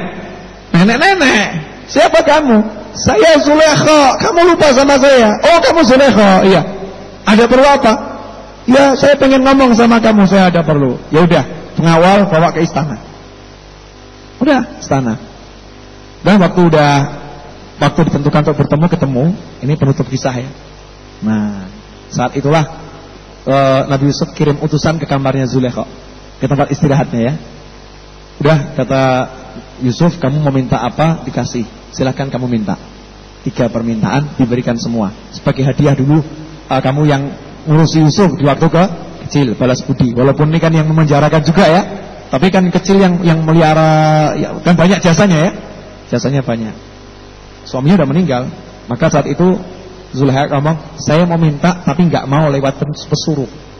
Siapa kamu? Saya Zulaikha. Kamu lupa sama saya? Oh kamu Zulaikha. Iya. Ada perlu apa? Ya saya pengen ngomong sama kamu. Saya ada perlu. Ya udah, pengawal bawa ke istana. Udah istana. Dan waktu ditentukan untuk bertemu ketemu. Ini penutup kisah ya. Nah saat itulah Nabi Yusuf kirim utusan ke kamarnya Zulaikha, ke tempat istirahatnya ya. Udah kata Yusuf, kamu mau minta apa dikasih, silahkan kamu minta. 3 permintaan diberikan semua sebagai hadiah dulu. Kamu yang ngurusi Yusuf di waktu kecil, balas budi. Walaupun ini kan yang memenjarakan juga ya, tapi kan kecil yang melihara ya, kan banyak jasanya ya. Jasanya banyak. Suaminya udah meninggal. Maka saat itu Zulaikha ngomong, saya mau minta tapi nggak mau lewat pesuruh.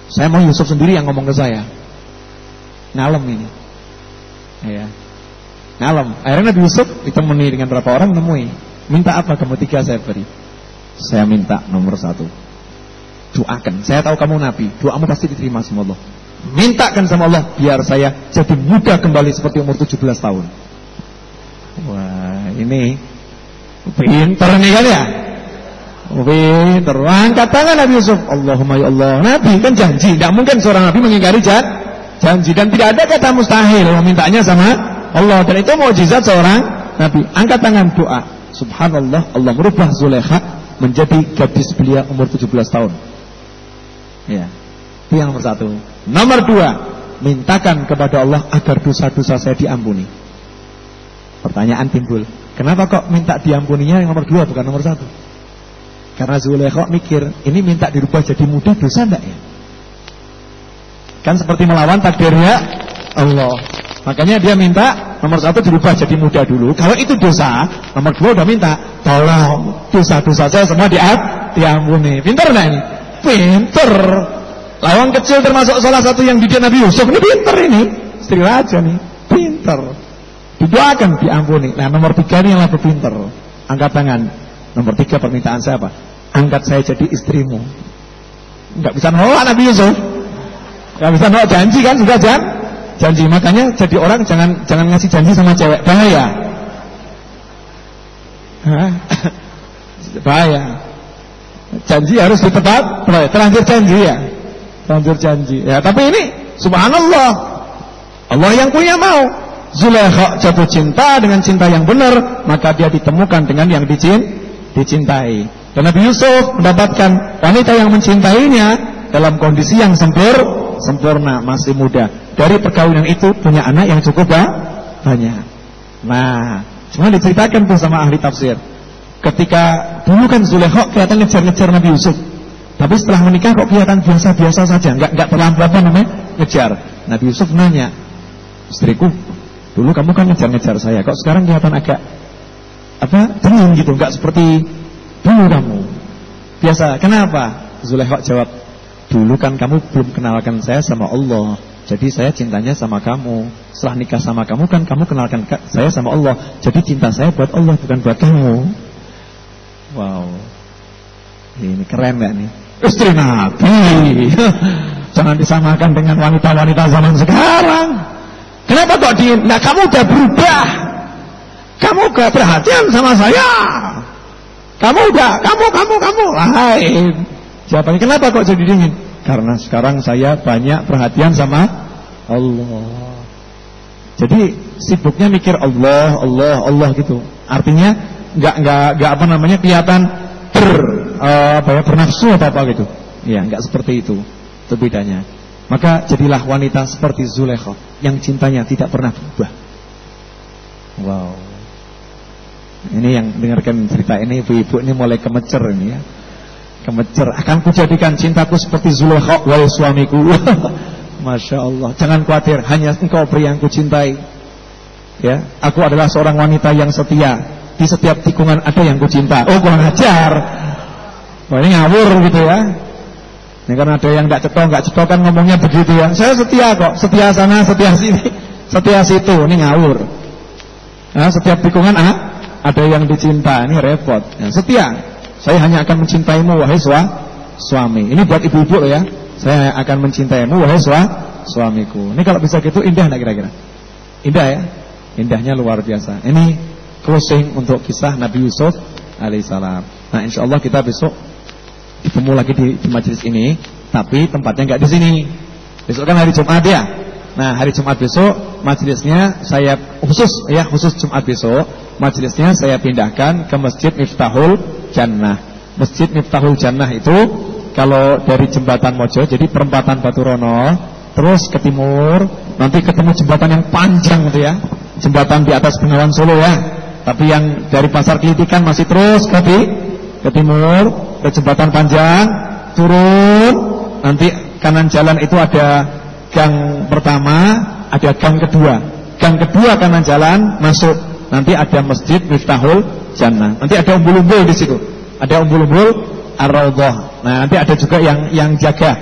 Saya mau Yusuf sendiri yang ngomong ke saya. Ngalem ini. Ya. Ngalem. Akhirnya Nabi Yusuf ditemui dengan berapa orang, nemui. Minta apa kamu? 3 saya beri. Saya minta nomor 1. Doakan. Saya tahu kamu Nabi. Doamu pasti diterima sama Allah. Mintakan sama Allah biar saya jadi muda kembali seperti umur 17 tahun. Wah, ini pinter nih kan ya? Pinter. Angkat tangan Nabi Yusuf. Allahumma ya Allah. Nabi kan janji. Tidak mungkin seorang Nabi mengingkari janji. Dan tidak ada kata mustahil. Mintanya sama Allah. Dan itu mukjizat seorang Nabi. Angkat tangan, doa. Subhanallah, Allah merubah Zulaikha menjadi gadis belia umur 17 tahun. Ya. Itu yang nomor 1. Nomor 2, mintakan kepada Allah agar dosa-dosa saya diampuni. Pertanyaan timbul, kenapa kok minta diampuninya yang nomor 2 bukan nomor 1? Karena Zulaikha mikir, ini minta dirubah jadi muda, dosa enggak ya? Kan seperti melawan takdirnya Allah. Makanya dia minta nomor 1 dirubah jadi muda dulu. Kalau itu dosa, nomor 2 udah minta, tolong dosa-dosa saya semua diampuni. Pinter enggak ini? Pinter. Lawan kecil termasuk salah satu yang dididik Nabi Yusuf. Ini pinter ini. Istri raja nih. Pinter. Didoakan diampuni. Nah nomor 3 ini yang lebih pinter. Angkat tangan. Nomor 3 permintaan saya apa? Angkat saya jadi istrimu. Enggak bisa nolak Nabi Yusuf. Enggak bisa nolak janji kan. Sudah janji. Makanya jadi orang jangan ngasih janji sama cewek. Bahaya. Bahaya. Janji harus ditepat. Terlanjur janji ya. Terlanjur janji. Ya, tapi ini subhanallah. Allah yang punya mau. Zulaikha jatuh cinta dengan cinta yang benar, maka dia ditemukan dengan yang dicintai. Dan Nabi Yusuf mendapatkan wanita yang mencintainya dalam kondisi yang sempurna, masih muda. Dari perkawinan itu punya anak yang cukup banyak. Nah, cuma diceritakan tuh sama ahli tafsir. Ketika dulu kan Zulaikha kelihatan ngejar-ngejar Nabi Yusuf. Tapi setelah menikah kok kelihatan biasa-biasa saja, enggak terlampau ngejar. Nabi Yusuf nanya, istriku, dulu kamu kan ngejar-ngejar saya, kok sekarang kelihatan agak dingin gitu, enggak seperti dulu kamu. Biasa, kenapa? Zulaikha jawab, dulu kan kamu belum kenalkan saya sama Allah, jadi saya cintanya sama kamu. Setelah nikah sama kamu kan kamu kenalkan saya sama Allah, jadi cinta saya buat Allah bukan buat kamu. Wow, ini keren gak nih? Istri Nabi. Jangan disamakan dengan wanita-wanita zaman sekarang. Kenapa kok nah kamu udah berubah. Kamu gak perhatian sama saya. Kamu lain. Jawabannya, kenapa kok jadi dingin? Karena sekarang saya banyak perhatian sama Allah. Jadi sibuknya mikir Allah gitu. Artinya enggak kelihatan bernafsu atau apa gitu. Ya, enggak seperti itu. Itu bedanya. Maka jadilah wanita seperti Zulaikha yang cintanya tidak pernah berubah. Wow. Ini yang dengarkan cerita ini, ibu-ibu ini mulai kemecer ini ya. Kemecer, akan kujadikan cintaku seperti Zulaikha wahai suamiku. Masya Allah. Jangan khawatir, hanya engkau pria yang kucintai. Ya, aku adalah seorang wanita yang setia. Di setiap tikungan ada yang kucinta. Oh, kurang ajar. Wah, ini ngawur gitu ya. Ini kan ada yang enggak cetok kan ngomongnya begitu ya. Saya setia kok, setia sana, setia sini, setia situ. Ini ngawur. Nah, setiap tikungan ada yang dicinta. Ini repot. Ya, setia. Saya hanya akan mencintaimu wahai suami. Ini buat ibu-ibu ya. Saya akan mencintaimu wahai suamiku. Ini kalau bisa gitu indah enggak kira-kira? Indah ya? Indahnya luar biasa. Ini closing untuk kisah Nabi Yusuf alaihissalam. Nah, insyaallah kita besok ketemu lagi di majelis ini, tapi tempatnya enggak di sini. Besok kan hari Jumat ya. Nah, hari Jumat besok majelisnya saya khusus Jumat besok majelisnya saya pindahkan ke Masjid Miftahul Jannah. Masjid Miftahul Jannah itu kalau dari Jembatan Mojo, jadi perempatan Baturono, terus ke timur, nanti ketemu jembatan yang panjang gitu ya. Jembatan di atas Bengawan Solo ya. Tapi yang dari Pasar Kelitikan masih terus ke timur, ke jembatan panjang, turun, nanti kanan jalan itu ada gang pertama, ada gang kedua. Gang kedua kanan jalan masuk, nanti ada Masjid Miftahul Jannah. Nanti ada umbul-umbul di situ. Ada umbul-umbul Ar-Raudhah. Nah, nanti ada juga yang jaga.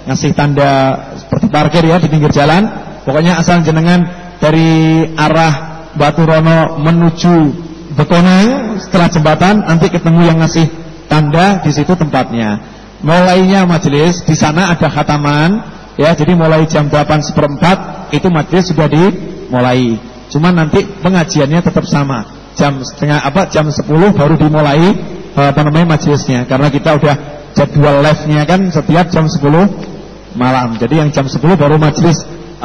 ngasih tanda seperti parkir ya di pinggir jalan. Pokoknya asal jenengan dari arah Batu Rono menuju Bekonang, setelah jembatan nanti ketemu yang ngasih tanda, di situ tempatnya. Mulainya majelis di sana ada khataman ya, jadi mulai jam 8:15 itu majelis sudah dimulai. Cuma nanti pengajiannya tetap sama. Jam 10 baru dimulai majelisnya, karena kita udah jadwal live-nya kan setiap jam 10 malam. Jadi yang jam 10 baru majelis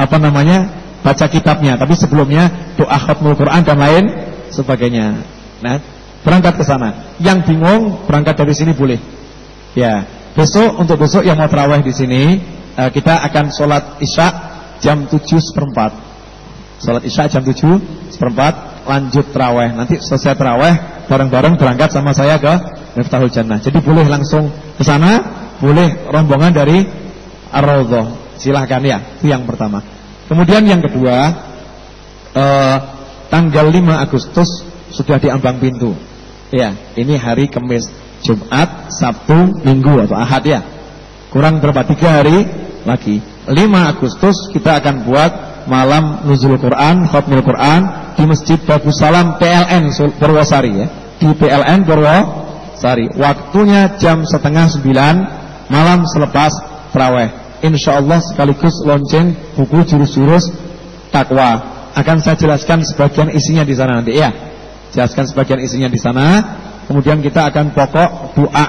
baca kitabnya, tapi sebelumnya doa khatmul Quran dan lain sebagainya. Nah, berangkat ke sana. Yang bingung berangkat dari sini boleh. Ya, untuk besok yang mau tarawih di sini, kita akan sholat isya jam 7:15. Sholat isya jam 7:15, lanjut tarawih. Nanti selesai tarawih bareng-bareng berangkat sama saya ke Miftahul Jannah. Jadi boleh langsung ke sana, boleh rombongan dari Ar-Raudhah. Silahkan ya, itu yang pertama. Kemudian yang kedua, tanggal 5 Agustus sudah di ambang pintu. Ya, ini hari Kamis, Jumat, Sabtu, Minggu atau Ahad ya. Kurang berapa? 3 hari lagi. 5 Agustus kita akan buat malam nuzul Quran, khatmul Quran di Masjid Bagus Salam PLN Purwosari ya. Di PLN Purwosari. Waktunya jam 8:30 malam selepas tarawih. Insyaallah sekaligus lonceng buku jurus-jurus takwa. Akan saya jelaskan sebagian isinya di sana nanti ya. Jelaskan sebagian isinya di sana. Kemudian kita akan pokok doa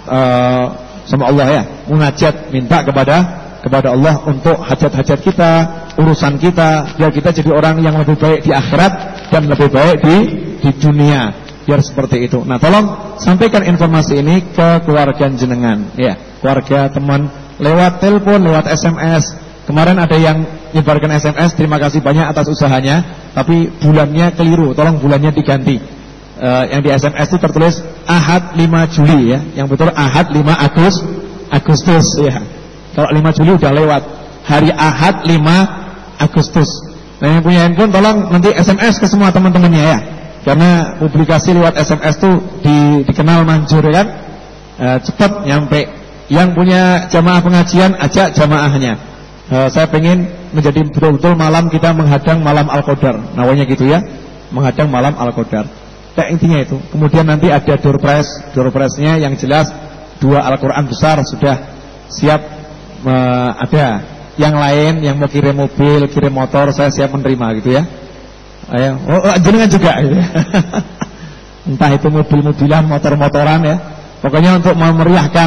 sama Allah ya, munajat, minta kepada Allah untuk hajat-hajat kita, urusan kita, biar kita jadi orang yang lebih baik di akhirat dan lebih baik di dunia. Biar seperti itu. Nah, tolong sampaikan informasi ini ke keluarga jenengan ya, keluarga, teman, lewat telepon, lewat SMS. Kemarin ada yang nyebarkan SMS, terima kasih banyak atas usahanya, tapi bulannya keliru, tolong bulannya diganti. Yang di SMS itu tertulis Ahad 5 Juli ya, yang betul Ahad 5 Agustus ya. Kalau 5 Juli udah lewat, hari Ahad 5 Agustus. Nah, yang punya handphone tolong nanti SMS ke semua teman-temannya ya, karena publikasi lewat SMS tuh dikenal manjur ya kan, cepat nyampe. Yang punya jamaah pengajian, ajak jamaahnya. Saya pengen menjadi betul-betul malam kita menghadang malam Al-Qadar, namanya gitu ya, menghadang malam Al-Qadar. Intinya itu. Kemudian nanti ada door prize-nya yang jelas 2 Al-Quran besar sudah siap ada. Yang lain yang mau kirim mobil, kirim motor, saya siap menerima gitu ya. Ayo, jenengan juga gitu ya. Entah itu mobil-mobilan, motor-motoran ya. Pokoknya untuk memeriahkan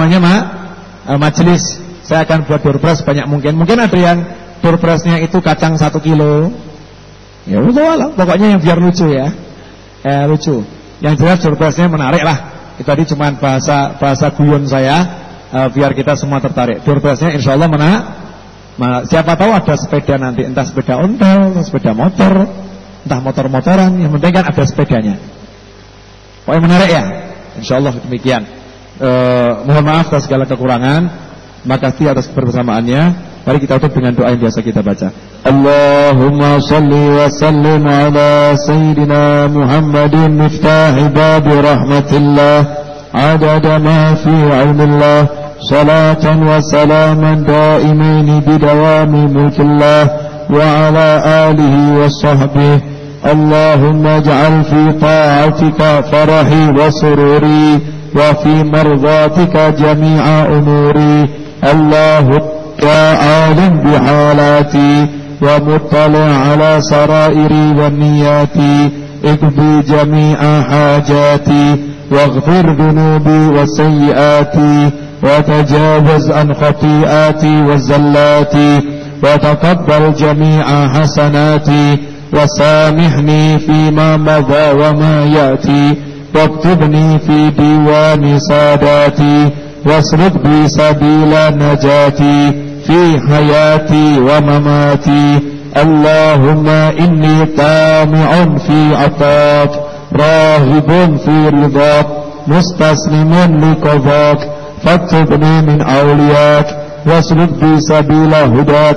majelis, saya akan buat door prize banyak mungkin. Mungkin ada yang door prize-nya itu kacang 1 kilo. Ya udah, pokoknya yang biar lucu ya. Lucu. Yang jelas door prize-nya menarik lah. Itu tadi cuma bahasa guyon saya, biar kita semua tertarik. Door prize-nya insyaallah siapa tahu ada sepeda nanti, entah sepeda ontel, entah sepeda motor, entah motor-motoran, yang penting kan ada sepedanya. Pokoknya menarik ya. Insyaallah demikian. Mohon maaf atas segala kekurangan. Makasih atas kebersamaannya. Mari kita tutup dengan doa yang biasa kita baca. Allahumma salli wa sallim ala Sayyidina Muhammadin miftahi babi rahmatillah adada ma fi ilmillah salatan wa salaman daimaini bidawami mulkillah wa ala alihi wa sahbihi. Allahumma ja'al fi ta'atika farahi wa sururi wa fi mardatika jami'a umuri. Allahumma عالم بحالاتي ومطلع على سرائري ونياتي اقضي جميع حاجاتي واغفر ذنوبي وسيئاتي وتجاوز عن خطيئاتي وزلاتي وتقبل جميع حسناتي وسامحني فيما مضى وما يأتي واكتبني في ديوان ساداتي واسلك بي سبيل نجاتي في حياتي ومماتي. اللهم إني طامع في عطاك راغب في رضاك مستسلم لقضاك فاكتبني من أولياك واسلك بي سبيل هداك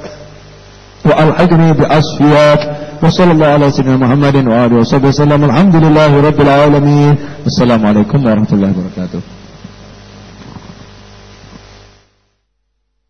وألحقني بأصفياك. وصلى الله على سيدنا محمد وآله وصحبه وسلم. الحمد لله رب العالمين. والسلام عليكم ورحمة الله وبركاته.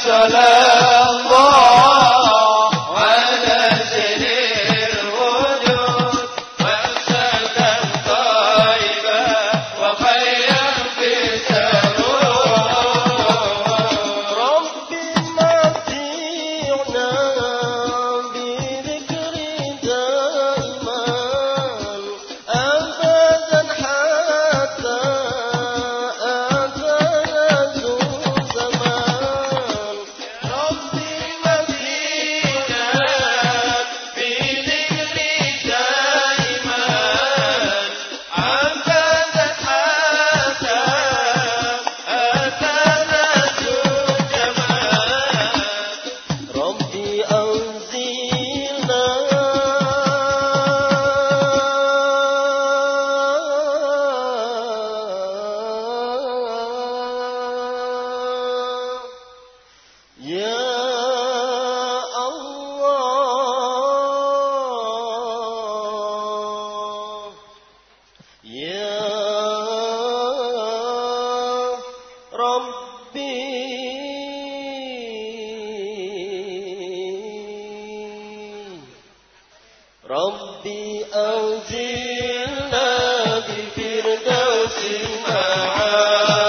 ربي أنزلنا بفردوس معا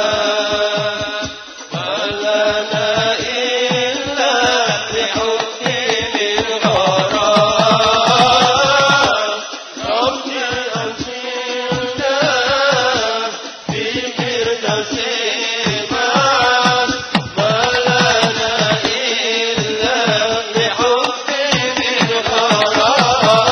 ولنا إلا بحب من غرام ربي أنزلنا بفردوس معا ولنا إلا بحب من غرام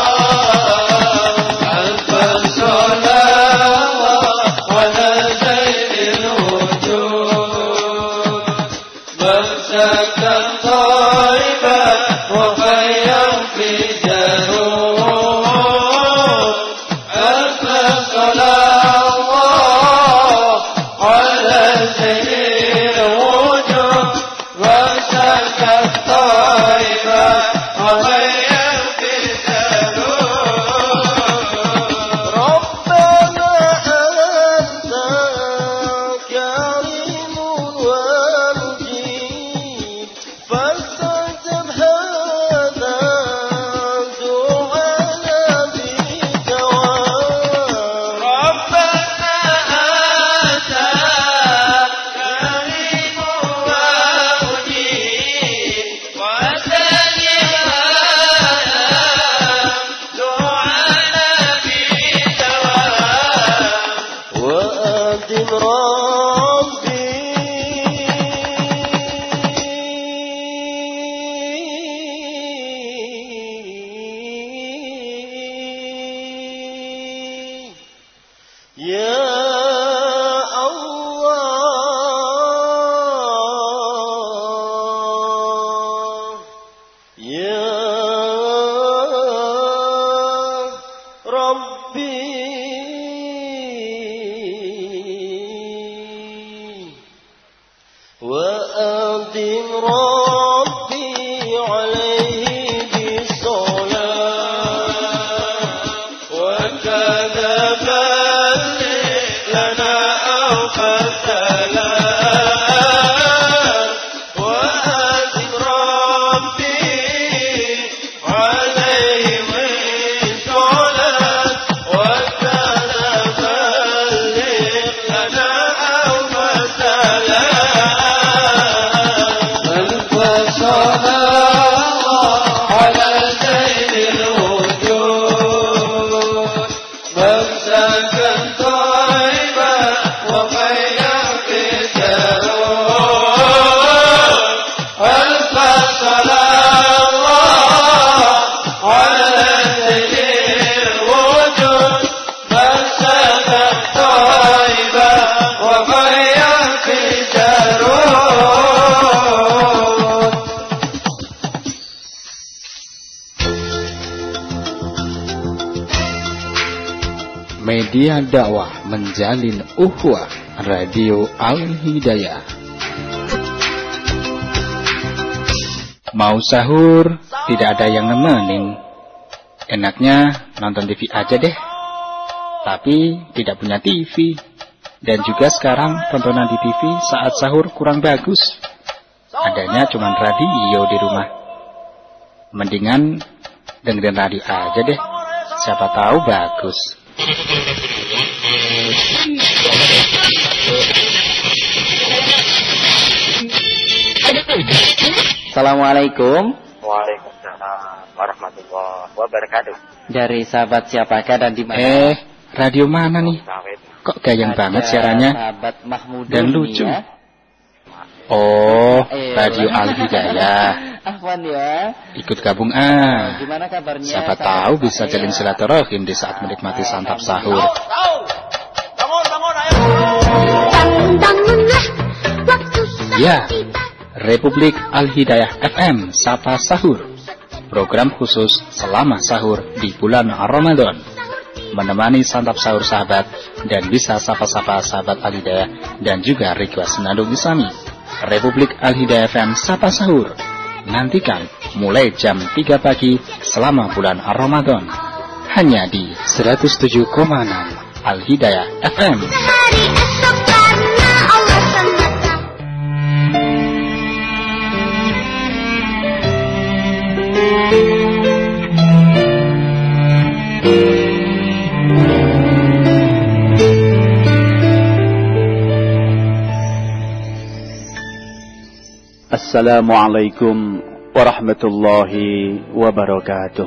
Media dakwah menjalin ukhuwah Radio Al-Hidayah. Mau sahur tidak ada yang nemenin, enaknya nonton TV aja deh. Tapi tidak punya TV, dan juga sekarang tontonan di TV saat sahur kurang bagus. adanya cuman radio di rumah. Mendingan dengerin radio aja deh. Siapa tahu bagus. Assalamualaikum. Waalaikumsalam warahmatullahi wabarakatuh. Dari sahabat siapakah dan di mana? Radio mana nih? Kok gayang banget siarannya? Sahabat Mahmudun Dan lucu. ya. Oh, Radio Al-Hidayah. Afwan ya. Ikut gabung Gimana kabarnya? Siapa tahu bisa jalin silaturahim di saat menikmati santap sahur. Bangun, ayo. Bangunlah waktu Ya, Republik Al-Hidayah FM Sapa Sahur. Program khusus selama sahur di bulan Ramadan. Menemani santap sahur sahabat dan bisa sapa-sapa sahabat Al-Hidayah dan juga request Nandung Isami. Republik Al-Hidayah FM Sapa Sahur. Nantikan mulai jam 3 pagi selama bulan Ramadan. Hanya di 107,6 Al-Hidayah FM. Hari esok karena Allah semata. Assalamualaikum warahmatullahi wabarakatuh.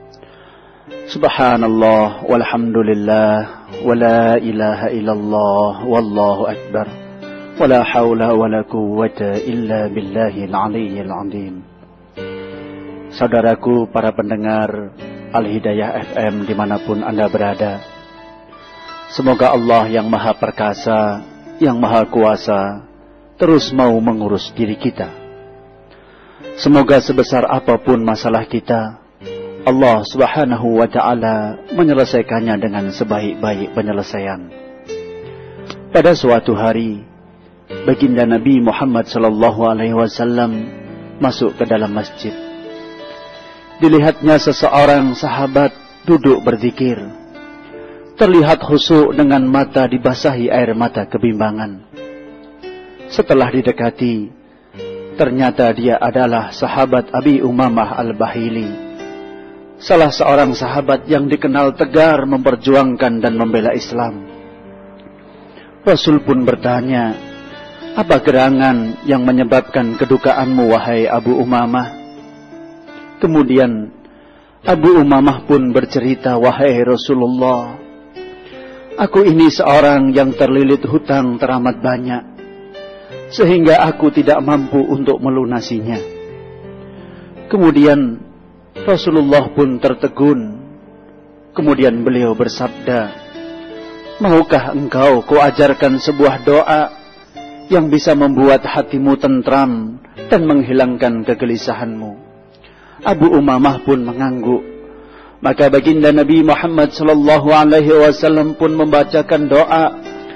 Subhanallah walhamdulillah wa la ilaha illallah wallahu akbar wa la hawla wa la quwwata illa billahil aliyyil azim. Saudaraku para pendengar Al-Hidayah FM dimanapun Anda berada, semoga Allah yang Maha Perkasa, yang Maha Kuasa terus mau mengurus diri kita. Semoga sebesar apapun masalah kita, Allah Subhanahu wa ta'ala menyelesaikannya dengan sebaik-baik penyelesaian. Pada suatu hari, baginda Nabi Muhammad SAW masuk ke dalam masjid. Dilihatnya seseorang sahabat duduk berzikir. Terlihat khusyuk dengan mata dibasahi air mata kebimbangan. Setelah didekati, ternyata dia adalah sahabat Abi Umamah Al-Bahili, salah seorang sahabat yang dikenal tegar memperjuangkan dan membela Islam. Rasul pun bertanya, "Apa gerangan yang menyebabkan kedukaanmu, wahai Abu Umamah?" Kemudian Abu Umamah pun bercerita, "Wahai Rasulullah, aku ini seorang yang terlilit hutang teramat banyak, sehingga aku tidak mampu untuk melunasinya." Kemudian Rasulullah pun tertegun. Kemudian beliau bersabda, "Maukah engkau kuajarkan sebuah doa yang bisa membuat hatimu tentram dan menghilangkan kegelisahanmu?" Abu Umamah pun mengangguk. Maka baginda Nabi Muhammad SAW pun membacakan doa,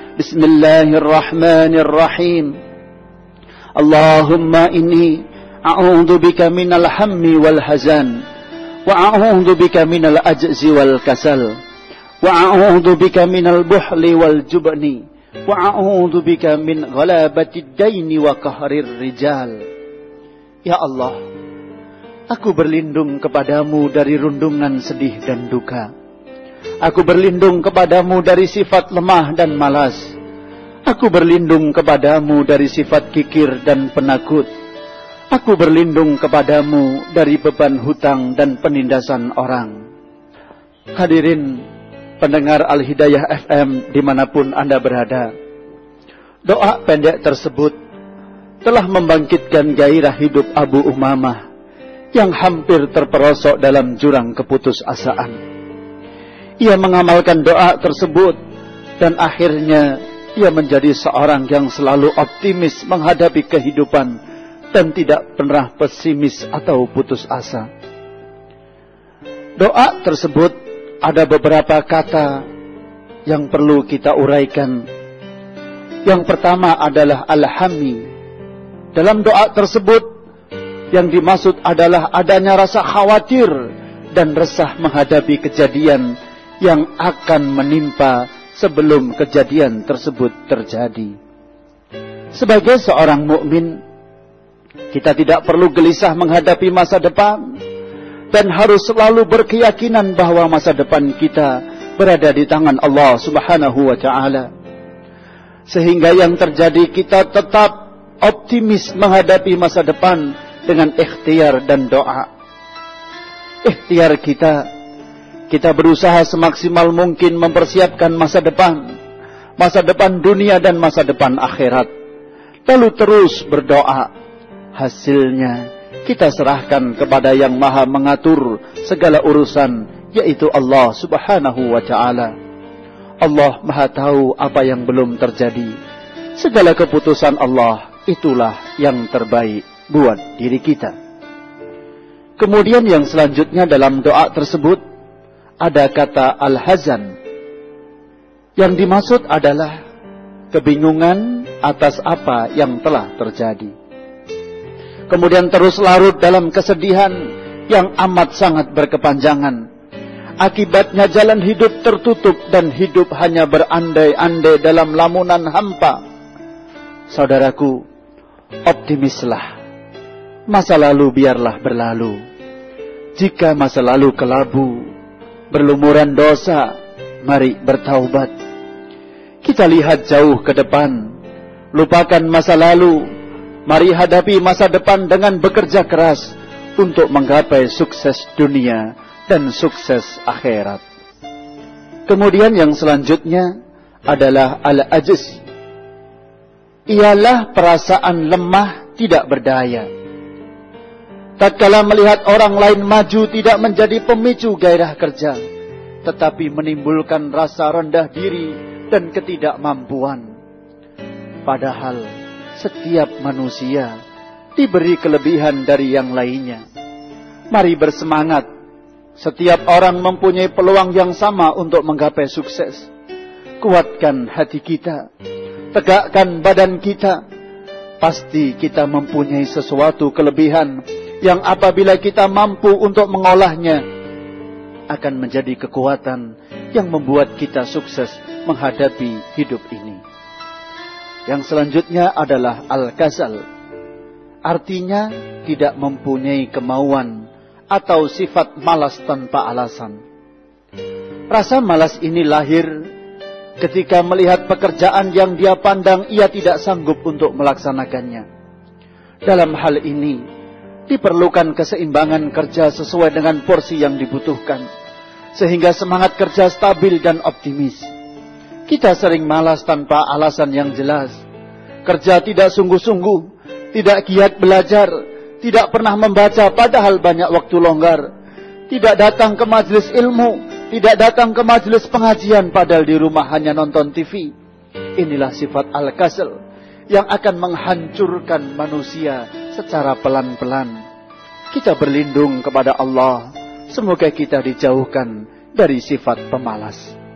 "Bismillahirrahmanirrahim. Allahumma inni a'udzu bika minal hammi wal hazan, wa a'udzu bika minal ajzi wal kasal, wa a'udzu bika minal buhli wal jubni, wa a'udzu bika min ghalabatid daini wa qahrir rijal." Ya Allah, aku berlindung kepadamu dari rundungan sedih dan duka. Aku berlindung kepadamu dari sifat lemah dan malas. Aku berlindung kepadamu dari sifat kikir dan penakut. Aku berlindung kepadamu dari beban hutang dan penindasan orang. Hadirin pendengar Al-Hidayah FM dimanapun Anda berada, doa pendek tersebut telah membangkitkan gairah hidup Abu Umamah yang hampir terperosok dalam jurang keputusasaan. Ia mengamalkan doa tersebut dan akhirnya ia menjadi seorang yang selalu optimis menghadapi kehidupan dan tidak pernah pesimis atau putus asa. Doa tersebut ada beberapa kata yang perlu kita uraikan. Yang pertama adalah alhammi. Dalam doa tersebut yang dimaksud adalah adanya rasa khawatir dan resah menghadapi kejadian yang akan menimpa sebelum kejadian tersebut terjadi. Sebagai seorang mukmin, Kita tidak perlu gelisah menghadapi masa depan, dan harus selalu berkeyakinan bahwa masa depan kita berada di tangan Allah Subhanahu wa Ta'ala. Sehingga yang terjadi, kita tetap optimis menghadapi masa depan dengan ikhtiar dan doa. Ikhtiar kita berusaha semaksimal mungkin mempersiapkan masa depan dunia dan masa depan akhirat. Lalu terus berdoa. Hasilnya kita serahkan kepada yang maha mengatur segala urusan, yaitu Allah Subhanahu wa Ta'ala. Allah maha tahu apa yang belum terjadi. Segala keputusan Allah itulah yang terbaik buat diri kita. Kemudian yang selanjutnya dalam doa tersebut ada kata al-hazan. Yang dimaksud adalah kebingungan atas apa yang telah terjadi. Kemudian terus larut dalam kesedihan yang amat sangat berkepanjangan. Akibatnya jalan hidup tertutup dan hidup hanya berandai-andai dalam lamunan hampa. Saudaraku, optimislah. Masa lalu biarlah berlalu. Jika masa lalu kelabu, berlumuran dosa, mari bertaubat. Kita lihat jauh ke depan. Lupakan masa lalu. Mari hadapi masa depan dengan bekerja keras untuk menggapai sukses dunia dan sukses akhirat. Kemudian yang selanjutnya adalah al-ajz. Ialah perasaan lemah tidak berdaya. Tatkala melihat orang lain maju tidak menjadi pemicu gairah kerja, tetapi menimbulkan rasa rendah diri dan ketidakmampuan. Padahal setiap manusia diberi kelebihan dari yang lainnya. Mari bersemangat. Setiap orang mempunyai peluang yang sama untuk menggapai sukses. Kuatkan hati kita. Tegakkan badan kita. Pasti kita mempunyai sesuatu kelebihan yang apabila kita mampu untuk mengolahnya akan menjadi kekuatan yang membuat kita sukses menghadapi hidup ini. Yang selanjutnya adalah al-kasal. Artinya tidak mempunyai kemauan atau sifat malas tanpa alasan. Rasa malas ini lahir ketika melihat pekerjaan yang dia pandang ia tidak sanggup untuk melaksanakannya. Dalam hal ini diperlukan keseimbangan kerja sesuai dengan porsi yang dibutuhkan, sehingga semangat kerja stabil dan optimis. Kita sering malas tanpa alasan yang jelas. Kerja tidak sungguh-sungguh, tidak giat belajar, tidak pernah membaca padahal banyak waktu longgar. Tidak datang ke majelis ilmu, tidak datang ke majelis pengajian padahal di rumah hanya nonton TV. Inilah sifat al-kasal yang akan menghancurkan manusia secara pelan-pelan. Kita berlindung kepada Allah, semoga kita dijauhkan dari sifat pemalas.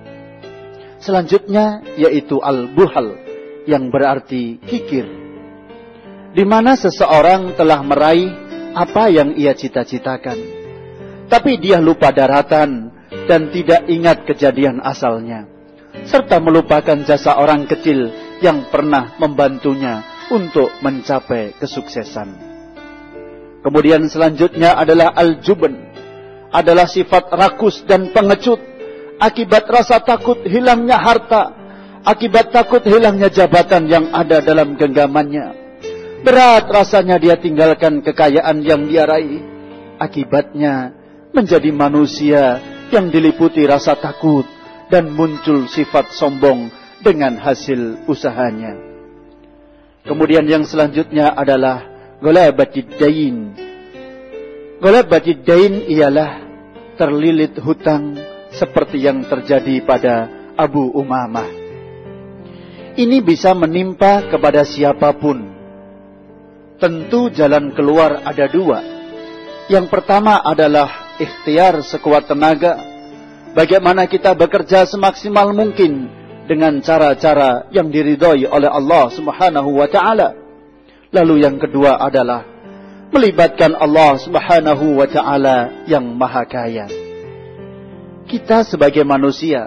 Selanjutnya yaitu al-buhal, yang berarti kikir. Di mana seseorang telah meraih apa yang ia cita-citakan, tapi dia lupa daratan dan tidak ingat kejadian asalnya, serta melupakan jasa orang kecil yang pernah membantunya untuk mencapai kesuksesan. Kemudian selanjutnya adalah al-jubn, adalah sifat rakus dan pengecut. Akibat rasa takut hilangnya harta, akibat takut hilangnya jabatan yang ada dalam genggamannya. Berat rasanya dia tinggalkan kekayaan yang dia raih. Akibatnya menjadi manusia yang diliputi rasa takut dan muncul sifat sombong dengan hasil usahanya. Kemudian yang selanjutnya adalah ghalabatid dain. Ghalabatid dain ialah terlilit hutang seperti yang terjadi pada Abu Umamah. Ini bisa menimpa kepada siapapun. Tentu jalan keluar ada dua. Yang pertama adalah ikhtiar sekuat tenaga. Bagaimana kita bekerja semaksimal mungkin dengan cara-cara yang diridhoi oleh Allah Subhanahu wa Ta'ala. Lalu yang kedua adalah melibatkan Allah Subhanahu wa Ta'ala yang maha kaya. Kita sebagai manusia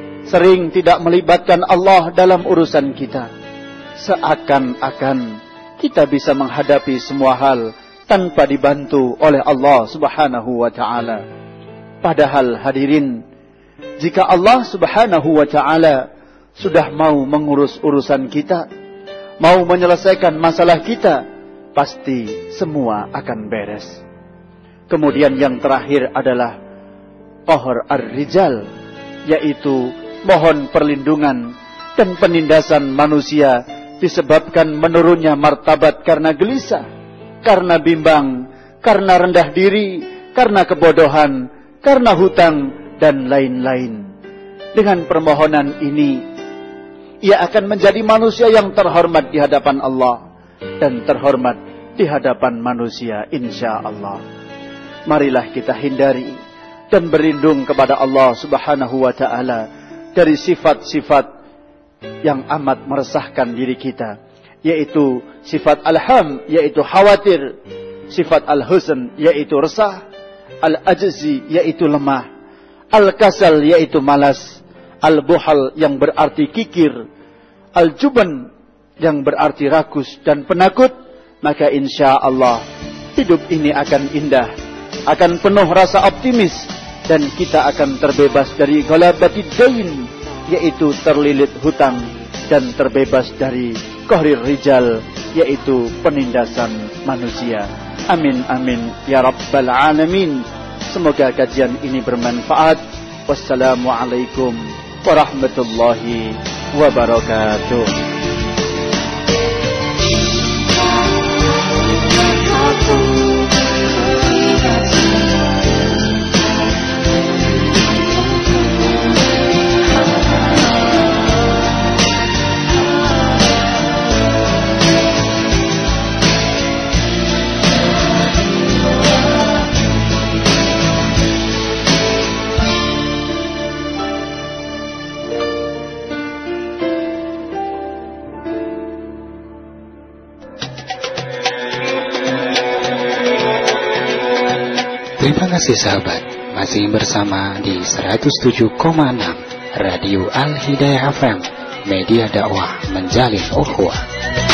sering tidak melibatkan Allah dalam urusan kita. Seakan-akan kita bisa menghadapi semua hal tanpa dibantu oleh Allah Subhanahu wa ta'ala. Padahal hadirin, jika Allah Subhanahu wa ta'ala sudah mau mengurus urusan kita, mau menyelesaikan masalah kita, pasti semua akan beres. Kemudian yang terakhir adalah qahar ar-rijal, yaitu mohon perlindungan dan penindasan manusia disebabkan menurunnya martabat karena gelisah, karena bimbang, karena rendah diri, karena kebodohan, karena hutang, dan lain-lain. Dengan permohonan ini, ia akan menjadi manusia yang terhormat di hadapan Allah dan terhormat di hadapan manusia, insya Allah. Marilah kita hindari dan berlindung kepada Allah Subhanahu wa ta'ala dari sifat-sifat yang amat meresahkan diri kita, yaitu sifat al-ham, yaitu khawatir, sifat al-huzn, yaitu resah, al-ajzi, yaitu lemah, al-kasal, yaitu malas, al-buhal, yang berarti kikir, al-juban, yang berarti rakus dan penakut. Maka insya Allah hidup ini akan indah, akan penuh rasa optimis, dan kita akan terbebas dari ghalabatid dain, yaitu terlilit hutang, dan terbebas dari qahrir rijal, yaitu penindasan manusia. Amin amin ya rabbal alamin. Semoga kajian ini bermanfaat. Wassalamualaikum warahmatullahi wabarakatuh. Terima kasih sahabat, masih bersama di 107,6 Radio Al-Hidayah FM, media dakwah menjalin ukhuwah.